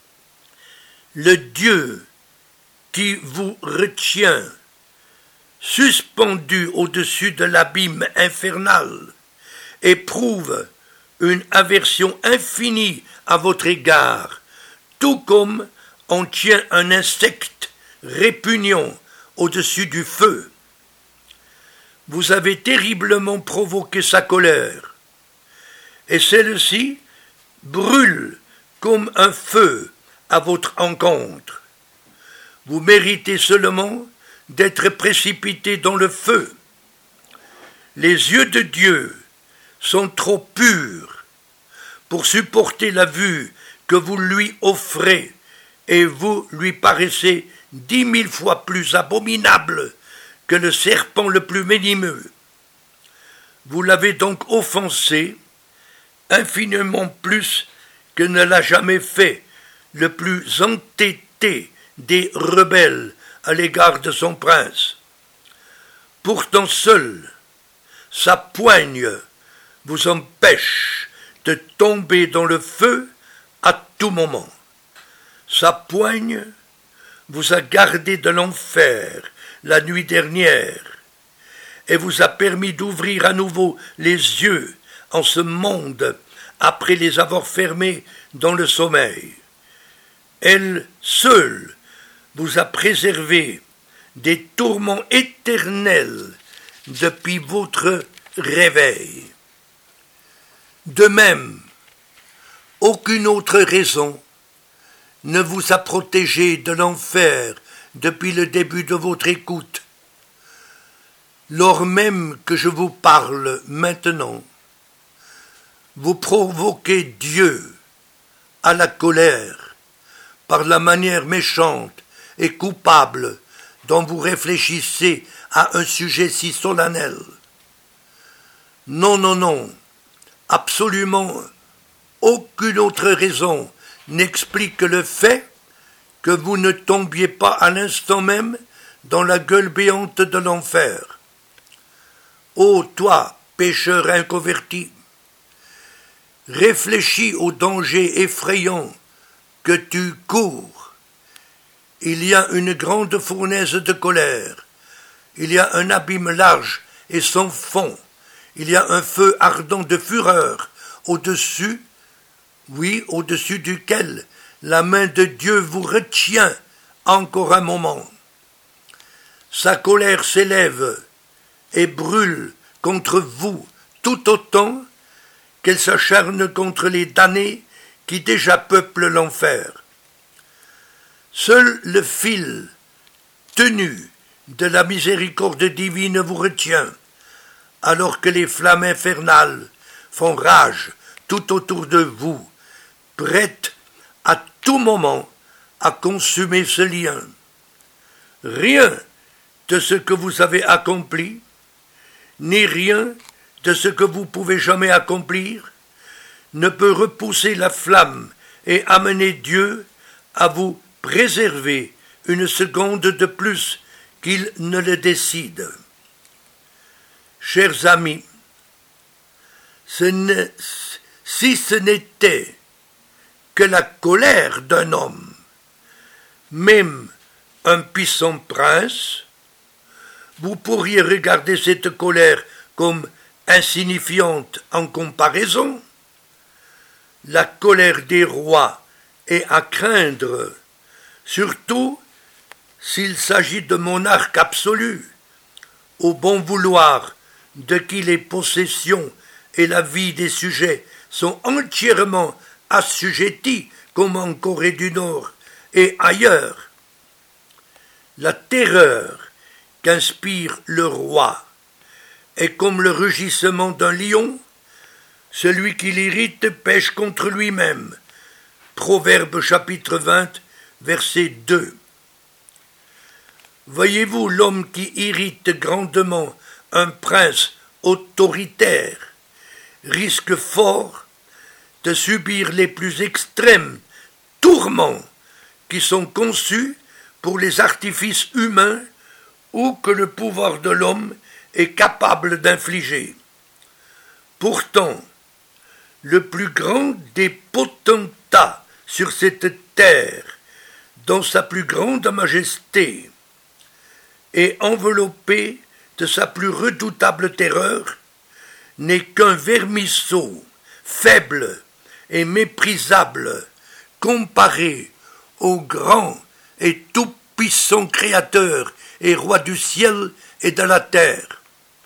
Le Dieu qui vous retient suspendu au-dessus de l'abîme infernal éprouve une aversion infinie à votre égard, tout comme on tient un insecte répugnant au-dessus du feu. Vous avez terriblement provoqué sa colère, et celle-ci brûle comme un feu à votre encontre. Vous méritez seulement d'être précipité dans le feu. Les yeux de Dieu sont trop purs pour supporter la vue que vous lui offrez, et vous lui paraissez dix mille fois plus abominable que le serpent le plus venimeux. Vous l'avez donc offensé infiniment plus que ne l'a jamais fait le plus entêté des rebelles à l'égard de son prince. Pourtant seul, sa poigne vous empêche de tomber dans le feu à tout moment. Sa poigne vous a gardé de l'enfer la nuit dernière et vous a permis d'ouvrir à nouveau les yeux en ce monde après les avoir fermés dans le sommeil. Elle seule vous a préservé des tourments éternels depuis votre réveil. De même, aucune autre raison ne vous a protégé de l'enfer depuis le début de votre écoute. Lors même que je vous parle maintenant, vous provoquez Dieu à la colère par la manière méchante et coupable dont vous réfléchissez à un sujet si solennel. Non, non, non, absolument aucune autre raison n'explique le fait que vous ne tombiez pas à l'instant même dans la gueule béante de l'enfer. Ô toi, pécheur inconverti, réfléchis au danger effrayant que tu cours. Il y a une grande fournaise de colère, il y a un abîme large et sans fond, il y a un feu ardent de fureur au-dessus, oui, au-dessus duquel la main de Dieu vous retient encore un moment. Sa colère s'élève et brûle contre vous tout autant qu'elle s'acharne contre les damnés qui déjà peuplent l'enfer. Seul le fil tenu de la miséricorde divine vous retient, alors que les flammes infernales font rage tout autour de vous, prêtes à tout moment à consumer ce lien. Rien de ce que vous avez accompli, ni rien de ce que vous pouvez jamais accomplir, ne peut repousser la flamme et amener Dieu à vous préserver une seconde de plus qu'il ne le décide. Chers amis, ce ne, si ce n'était que la colère d'un homme, même un puissant prince, vous pourriez regarder cette colère comme insignifiante en comparaison. La colère des rois est à craindre, surtout s'il s'agit de monarques absolus, au bon vouloir de qui les possessions et la vie des sujets sont entièrement assujettis, comme en Corée du Nord et ailleurs. La terreur qu'inspire le roi est comme le rugissement d'un lion. Celui qui l'irrite pêche contre lui-même. Proverbe chapitre vingt, verset deux. Voyez-vous l'homme qui irrite grandement un prince autoritaire risque fort de subir les plus extrêmes tourments qui sont conçus pour les artifices humains ou que le pouvoir de l'homme est capable d'infliger. Pourtant, le plus grand des potentats sur cette terre, dans sa plus grande majesté, est enveloppé de sa plus redoutable terreur, n'est qu'un vermisseau faible et méprisable comparé au grand et tout-puissant Créateur et Roi du ciel et de la terre.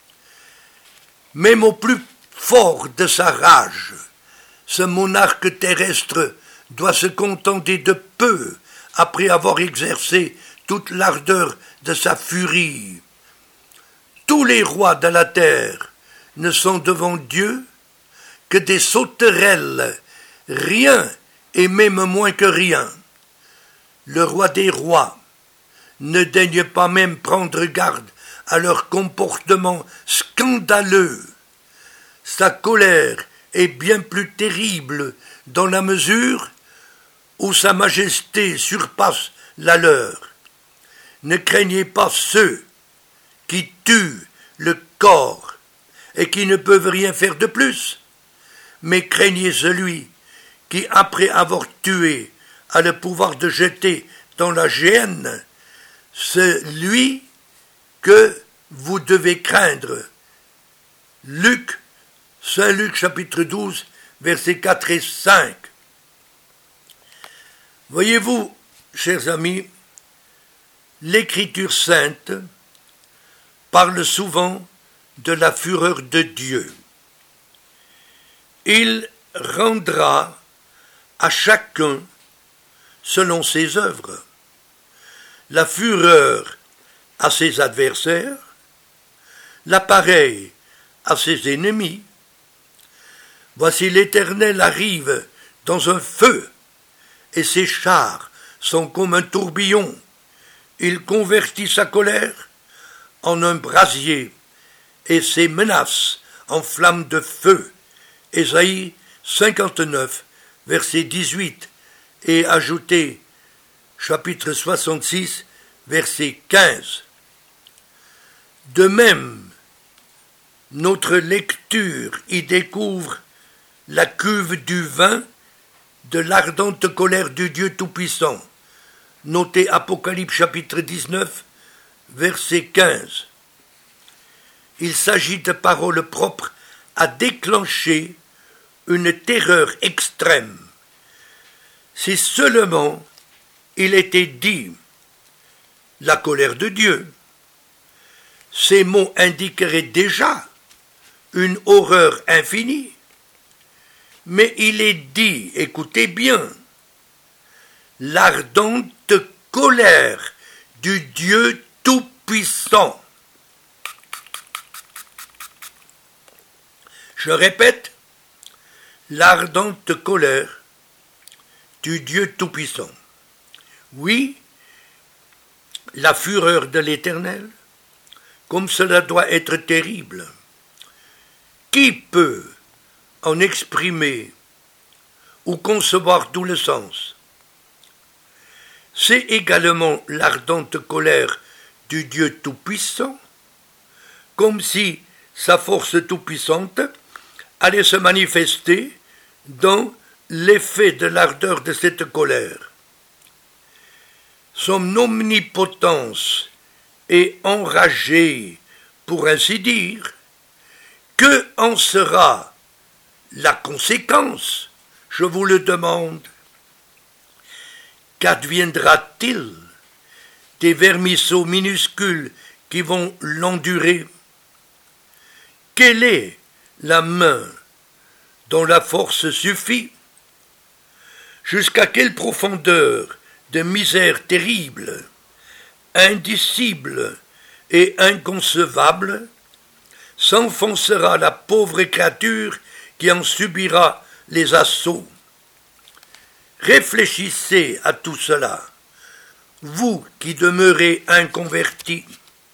Même au plus fort de sa rage, ce monarque terrestre doit se contenter de peu après avoir exercé toute l'ardeur de sa furie. Tous les rois de la terre ne sont devant Dieu que des sauterelles, rien et même moins que rien. Le roi des rois ne daigne pas même prendre garde à leur comportement scandaleux. Sa colère est bien plus terrible dans la mesure où sa majesté surpasse la leur. Ne craignez pas ceux qui tuent le corps et qui ne peuvent rien faire de plus, mais craignez celui qui, après avoir tué, a le pouvoir de jeter dans la géhenne celui que vous devez craindre. Luc, Saint Luc chapitre douze, versets quatre et cinq. Voyez-vous, chers amis, l'Écriture sainte parle souvent de la fureur de Dieu. Il rendra à chacun selon ses œuvres. La fureur à ses adversaires, la pareille à ses ennemis. Voici l'Éternel arrive dans un feu, et ses chars sont comme un tourbillon. Il convertit sa colère en un brasier, et ses menaces en flammes de feu. Ésaïe cinquante-neuf, verset dix-huit, et ajoutez chapitre soixante-six, verset quinze. De même, notre lecture y découvre la cuve du vin de l'ardente colère du Dieu Tout-Puissant. Notez Apocalypse chapitre dix-neuf, verset quinze. Il s'agit de paroles propres à déclencher une terreur extrême. Si seulement il était dit la colère de Dieu, ces mots indiqueraient déjà une horreur infinie. Mais il est dit, écoutez bien, l'ardente colère du Dieu Tout-Puissant. Je répète, l'ardente colère du Dieu Tout-Puissant. Oui, la fureur de l'Éternel, comme cela doit être terrible. Qui peut en exprimer ou concevoir tout le sens? C'est également l'ardente colère du Dieu Tout-Puissant, comme si sa force tout-puissante allait se manifester dans l'effet de l'ardeur de cette colère. Son omnipotence est enragée, pour ainsi dire. Que en sera la conséquence, je vous le demande? Qu'adviendra-t-il des vermisseaux minuscules qui vont l'endurer? Quelle est la main dont la force suffit? Jusqu'à quelle profondeur de misère terrible, indicible et inconcevable s'enfoncera la pauvre créature qui en subira les assauts? Réfléchissez à tout cela, vous qui demeurez inconvertis.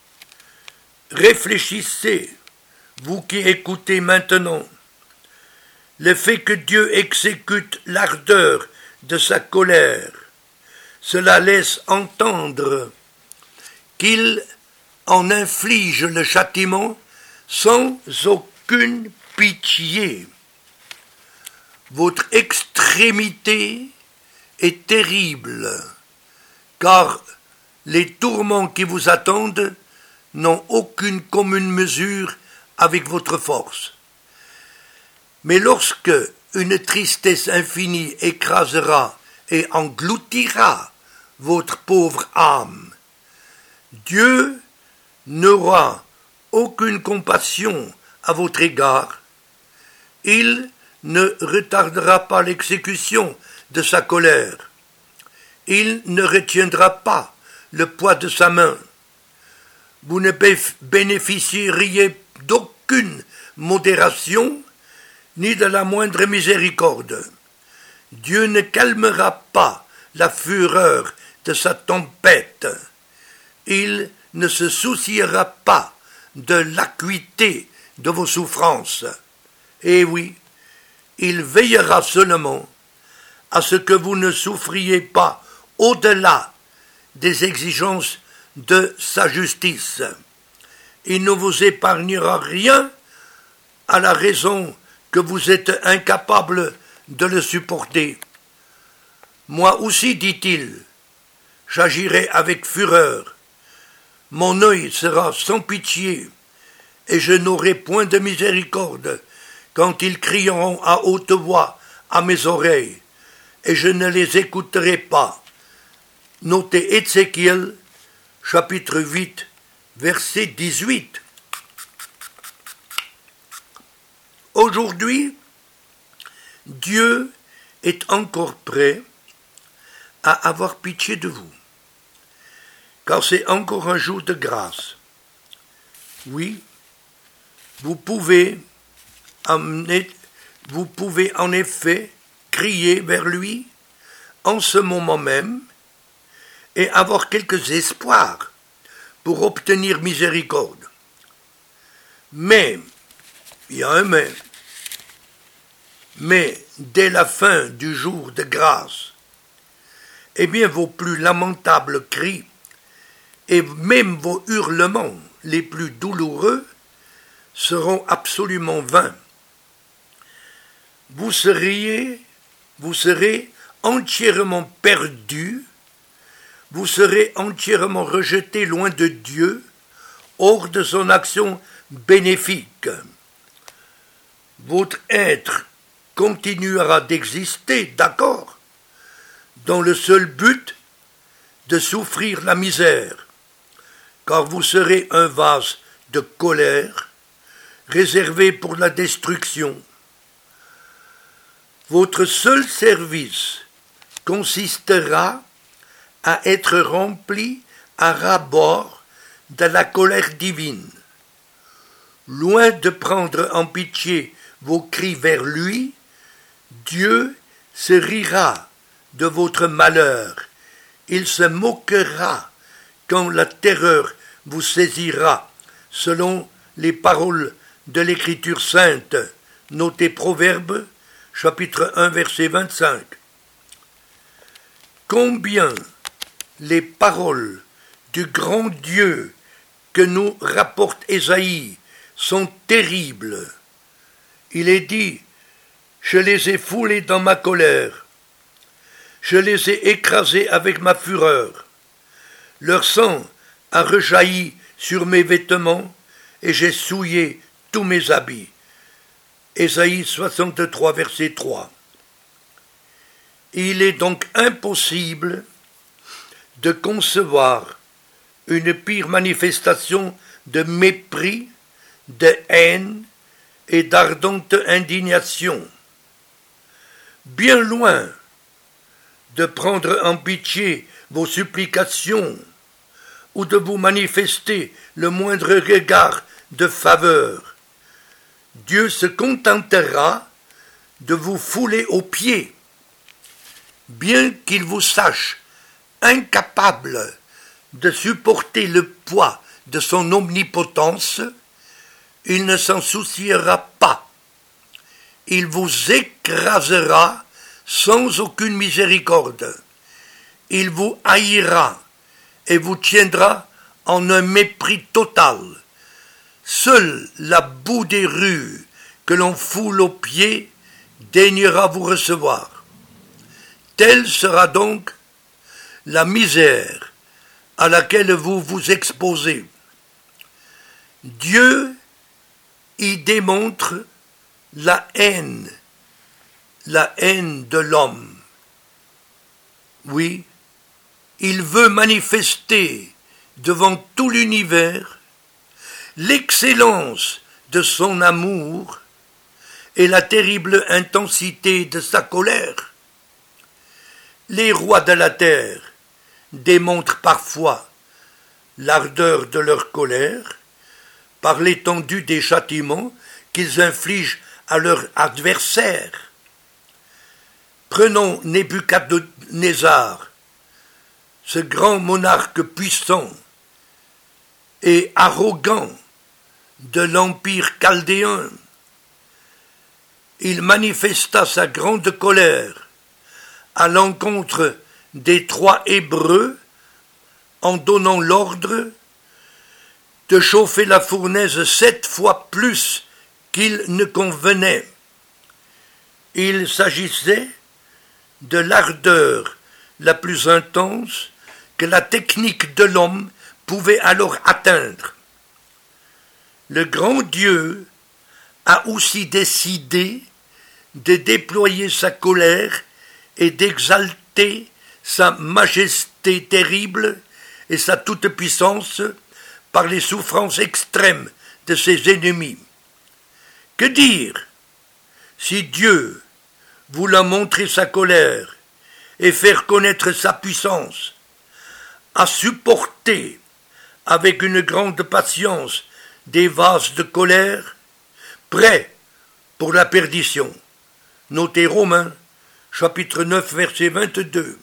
Réfléchissez, vous qui écoutez maintenant. Le fait que Dieu exécute l'ardeur de sa colère, cela laisse entendre qu'il en inflige le châtiment sans aucune pitié. Votre extrémité est terrible, car les tourments qui vous attendent n'ont aucune commune mesure avec votre force. Mais lorsque une tristesse infinie écrasera et engloutira votre pauvre âme, Dieu n'aura aucune compassion à votre égard. Il ne retardera pas l'exécution de sa colère. Il ne retiendra pas le poids de sa main. Vous ne bénéficieriez d'aucune modération ni de la moindre miséricorde. Dieu ne calmera pas la fureur de sa tempête. Il ne se souciera pas de l'acuité de vos souffrances. Et oui, il veillera seulement à ce que vous ne souffriez pas au-delà des exigences de sa justice. Il ne vous épargnera rien à la raison que vous êtes incapable de le supporter. Moi aussi, dit-il, j'agirai avec fureur. Mon œil sera sans pitié, et je n'aurai point de miséricorde quand ils crieront à haute voix à mes oreilles, et je ne les écouterai pas. Notez Ézéchiel, chapitre huit, verset dix-huit. aujourd'hui, Dieu est encore prêt à avoir pitié de vous, car c'est encore un jour de grâce. Oui, vous pouvez, vous pouvez en effet crier vers lui en ce moment même et avoir quelques espoirs pour obtenir miséricorde. Mais, il y a un mais, mais dès la fin du jour de grâce, eh bien vos plus lamentables cris et même vos hurlements les plus douloureux seront absolument vains. Vous seriez, vous serez entièrement perdus, vous serez entièrement rejetés loin de Dieu, hors de son action bénéfique. Votre être continuera d'exister, d'accord, dans le seul but de souffrir la misère, car vous serez un vase de colère réservé pour la destruction. Votre seul service consistera à être rempli à ras-bord de la colère divine. Loin de prendre en pitié vos cris vers lui, Dieu se rira de votre malheur. Il se moquera quand la terreur vous saisira, selon les paroles de l'Écriture sainte, notées Proverbes, chapitre un, verset vingt-cinq. Combien les paroles du grand Dieu que nous rapporte Ésaïe sont terribles. Il est dit, je les ai foulés dans ma colère, je les ai écrasés avec ma fureur. Leur sang a rejailli sur mes vêtements et j'ai souillé tous mes habits. Ésaïe soixante-trois, verset trois. Il est donc impossible de concevoir une pire manifestation de mépris, de haine et d'ardente indignation. Bien loin de prendre en pitié vos supplications ou de vous manifester le moindre regard de faveur, Dieu se contentera de vous fouler aux pieds, bien qu'il vous sache incapable de supporter le poids de son omnipotence, il ne s'en souciera pas. Il vous écrasera sans aucune miséricorde. Il vous haïra et vous tiendra en un mépris total. Seule la boue des rues que l'on foule aux pieds daignera vous recevoir. Telle sera donc la misère à laquelle vous vous exposez. Dieu y démontre la haine, la haine de l'homme. Oui, il veut manifester devant tout l'univers l'excellence de son amour et la terrible intensité de sa colère. Les rois de la terre démontrent parfois l'ardeur de leur colère par l'étendue des châtiments qu'ils infligent à leurs adversaires. Prenons Nebuchadnezzar, ce grand monarque puissant et arrogant de l'empire chaldéen. Il manifesta sa grande colère à l'encontre des trois Hébreux en donnant l'ordre de chauffer la fournaise sept fois plus qu'il ne convenait. Il s'agissait de l'ardeur la plus intense que la technique de l'homme pouvait alors atteindre. Le grand Dieu a aussi décidé de déployer sa colère et d'exalter sa majesté terrible et sa toute-puissance par les souffrances extrêmes de ses ennemis. Que dire Si Dieu, voulant montrer sa colère et faire connaître sa puissance, a supporté avec une grande patience des vases de colère, prêts pour la perdition. Notez Romains, chapitre neuf, verset vingt-deux.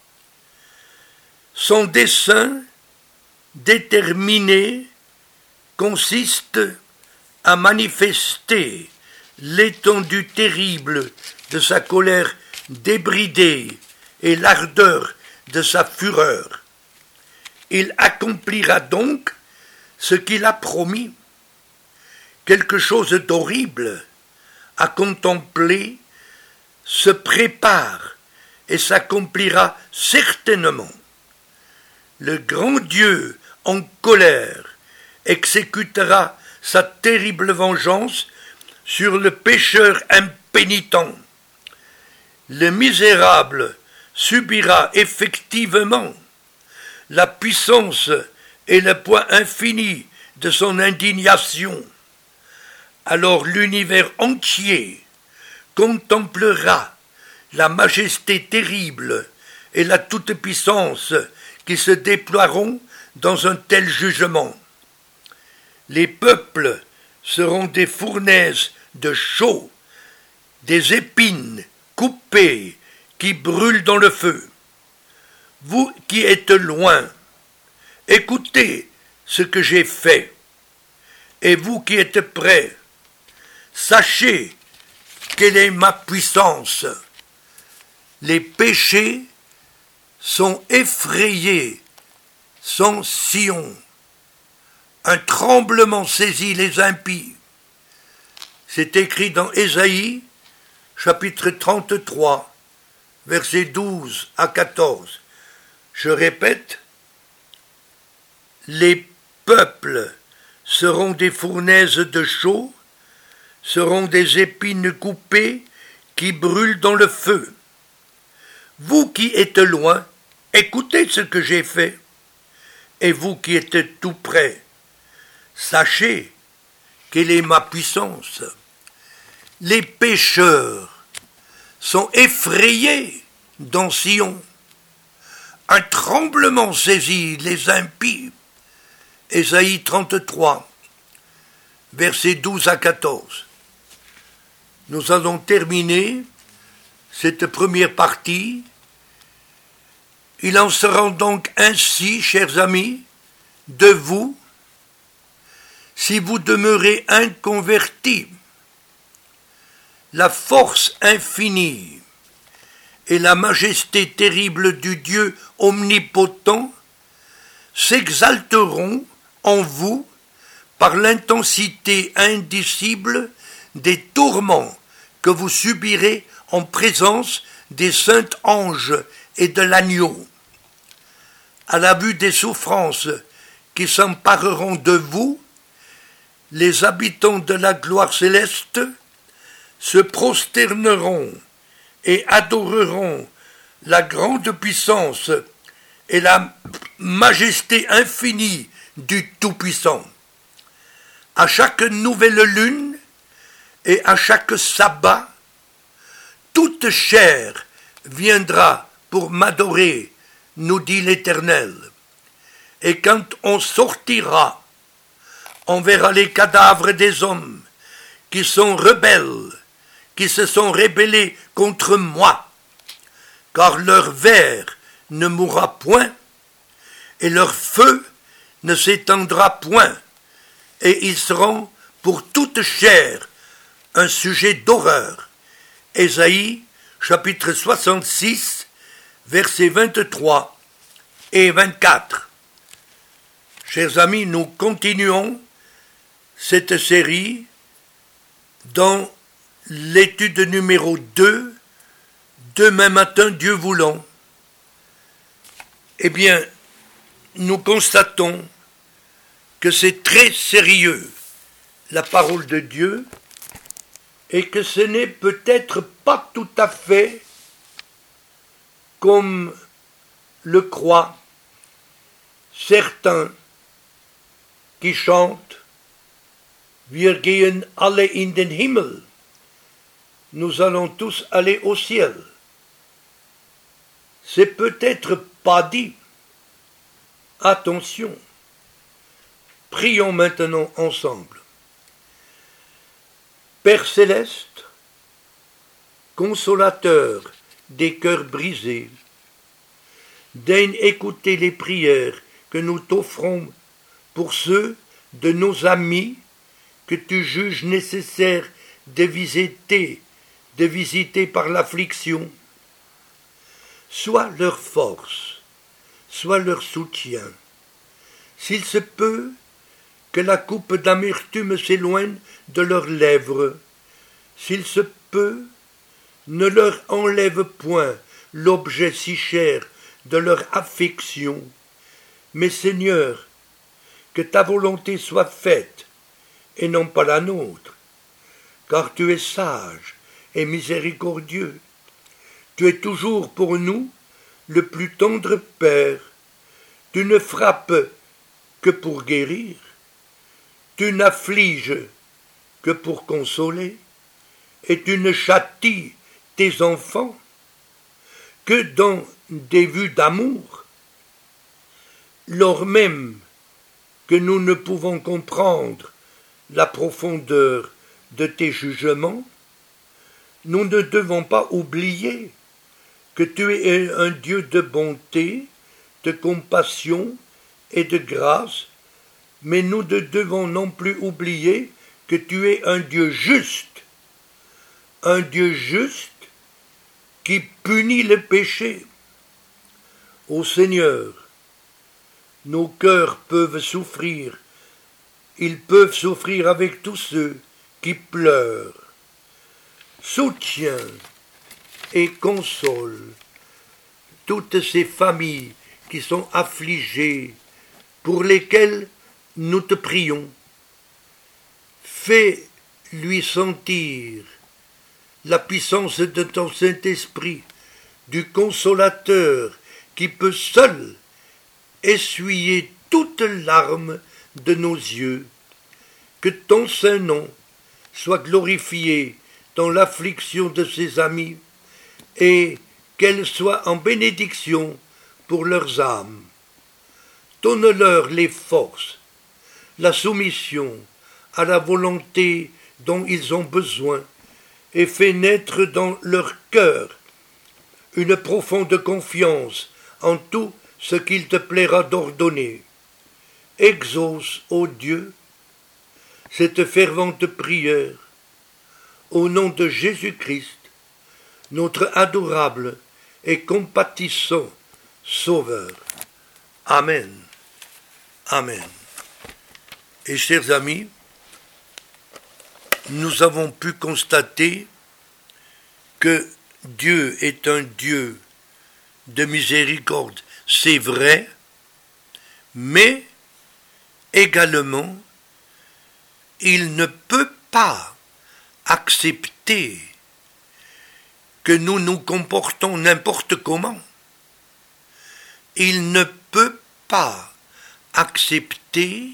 Son dessein déterminé consiste à manifester l'étendue terrible de sa colère débridée et l'ardeur de sa fureur. Il accomplira donc ce qu'il a promis. Quelque chose d'horrible à contempler se prépare et s'accomplira certainement. Le grand Dieu en colère exécutera sa terrible vengeance sur le pécheur impénitent. Le misérable subira effectivement la puissance et le poids infini de son indignation. Alors l'univers entier contemplera la majesté terrible et la toute-puissance qui se déploieront dans un tel jugement. Les peuples seront des fournaises de chaux, des épines coupées qui brûlent dans le feu. Vous qui êtes loin, écoutez ce que j'ai fait. Et vous qui êtes près, sachez quelle est ma puissance. Les péchés sont effrayés sans sillon. Un tremblement saisit les impies. C'est écrit dans Ésaïe, chapitre trente-trois, versets douze à quatorze. Je répète, les peuples seront des fournaises de chaux, seront des épines coupées qui brûlent dans le feu. Vous qui êtes loin, écoutez ce que j'ai fait. Et vous qui êtes tout près, sachez quelle est ma puissance. Les pécheurs sont effrayés dans Sion. Un tremblement saisit les impies. Ésaïe trente-trois, versets douze à quatorze. Nous allons terminer cette première partie. Il en sera donc ainsi, chers amis, de vous, si vous demeurez inconvertis. La force infinie et la majesté terrible du Dieu omnipotent s'exalteront en vous par l'intensité indicible des tourments que vous subirez en présence des saints anges et de l'agneau. À la vue des souffrances qui s'empareront de vous, les habitants de la gloire céleste se prosterneront et adoreront la grande puissance et la majesté infinie du Tout-Puissant. À chaque nouvelle lune et à chaque sabbat, toute chair viendra pour m'adorer, nous dit l'Éternel. Et quand on sortira, on verra les cadavres des hommes qui sont rebelles, qui se sont rébellés contre moi, car leur ver ne mourra point, et leur feu ne s'étendra point, et ils seront pour toute chair un sujet d'horreur. Ésaïe, chapitre soixante-six, versets vingt-trois et vingt-quatre. Chers amis, nous continuons cette série dans l'étude numéro deux, demain matin, Dieu voulant. Eh bien, nous constatons que c'est très sérieux, la parole de Dieu, et que ce n'est peut-être pas tout à fait comme le croient certains qui chantent « Wir gehen alle in den Himmel ». nous allons tous aller au ciel. C'est peut-être pas dit. Attention. Prions maintenant ensemble. Père céleste, consolateur des cœurs brisés, daigne écouter les prières que nous t'offrons pour ceux de nos amis que tu juges nécessaire de visiter, de visiter par l'affliction. Sois leur force, sois leur soutien. S'il se peut que la coupe d'amertume s'éloigne de leurs lèvres, s'il se peut, ne leur enlève point l'objet si cher de leur affection, mais Seigneur, que ta volonté soit faite, et non pas la nôtre, car tu es sage et miséricordieux. Tu es toujours pour nous le plus tendre Père. Tu ne frappes que pour guérir, tu n'affliges que pour consoler, et tu ne châties tes enfants que dans des vues d'amour, lors même que nous ne pouvons comprendre la profondeur de tes jugements, nous ne devons pas oublier que tu es un Dieu de bonté, de compassion et de grâce, mais nous ne devons non plus oublier que tu es un Dieu juste, un Dieu juste qui punit le péché. Ô Seigneur, nos cœurs peuvent souffrir, ils peuvent souffrir avec tous ceux qui pleurent. Soutiens et console toutes ces familles qui sont affligées, pour lesquelles nous te prions. Fais-lui sentir la puissance de ton Saint-Esprit, du Consolateur qui peut seul essuyer toute larme de nos yeux. Que ton saint nom soit glorifié dans l'affliction de ses amis et qu'elle soit en bénédiction pour leurs âmes. Donne-leur les forces, la soumission à la volonté dont ils ont besoin et fais naître dans leur cœur une profonde confiance en tout ce qu'il te plaira d'ordonner. Exauce, ô Dieu, cette fervente prière, au nom de Jésus-Christ, notre adorable et compatissant Sauveur. Amen. Amen. Et chers amis, nous avons pu constater que Dieu est un Dieu de miséricorde, c'est vrai, mais également, il ne peut pas accepter que nous nous comportons n'importe comment. Il ne peut pas accepter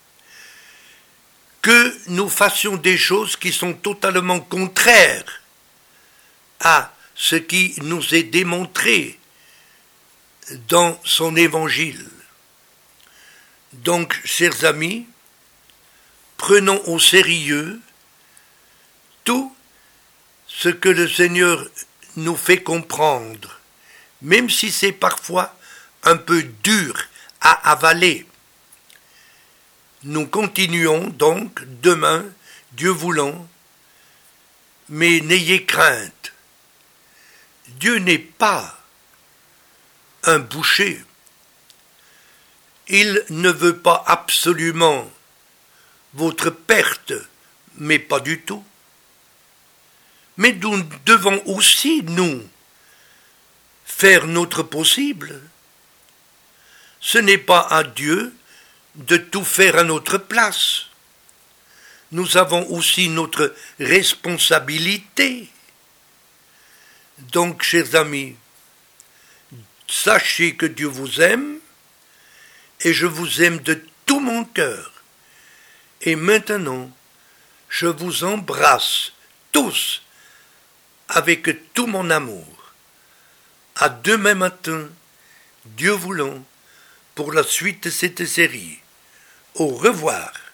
que nous fassions des choses qui sont totalement contraires à ce qui nous est démontré dans son évangile. Donc, chers amis, prenons au sérieux tout ce que le Seigneur nous fait comprendre, même si c'est parfois un peu dur à avaler. Nous continuons donc demain, Dieu voulant, mais n'ayez crainte. Dieu n'est pas un boucher. Il ne veut pas absolument votre perte, mais pas du tout. Mais nous devons aussi, nous, faire notre possible. Ce n'est pas à Dieu de tout faire à notre place. Nous avons aussi notre responsabilité. Donc, chers amis, sachez que Dieu vous aime, et je vous aime de tout mon cœur. Et maintenant, je vous embrasse tous avec tout mon amour. À demain matin, Dieu voulant, pour la suite de cette série. Au revoir.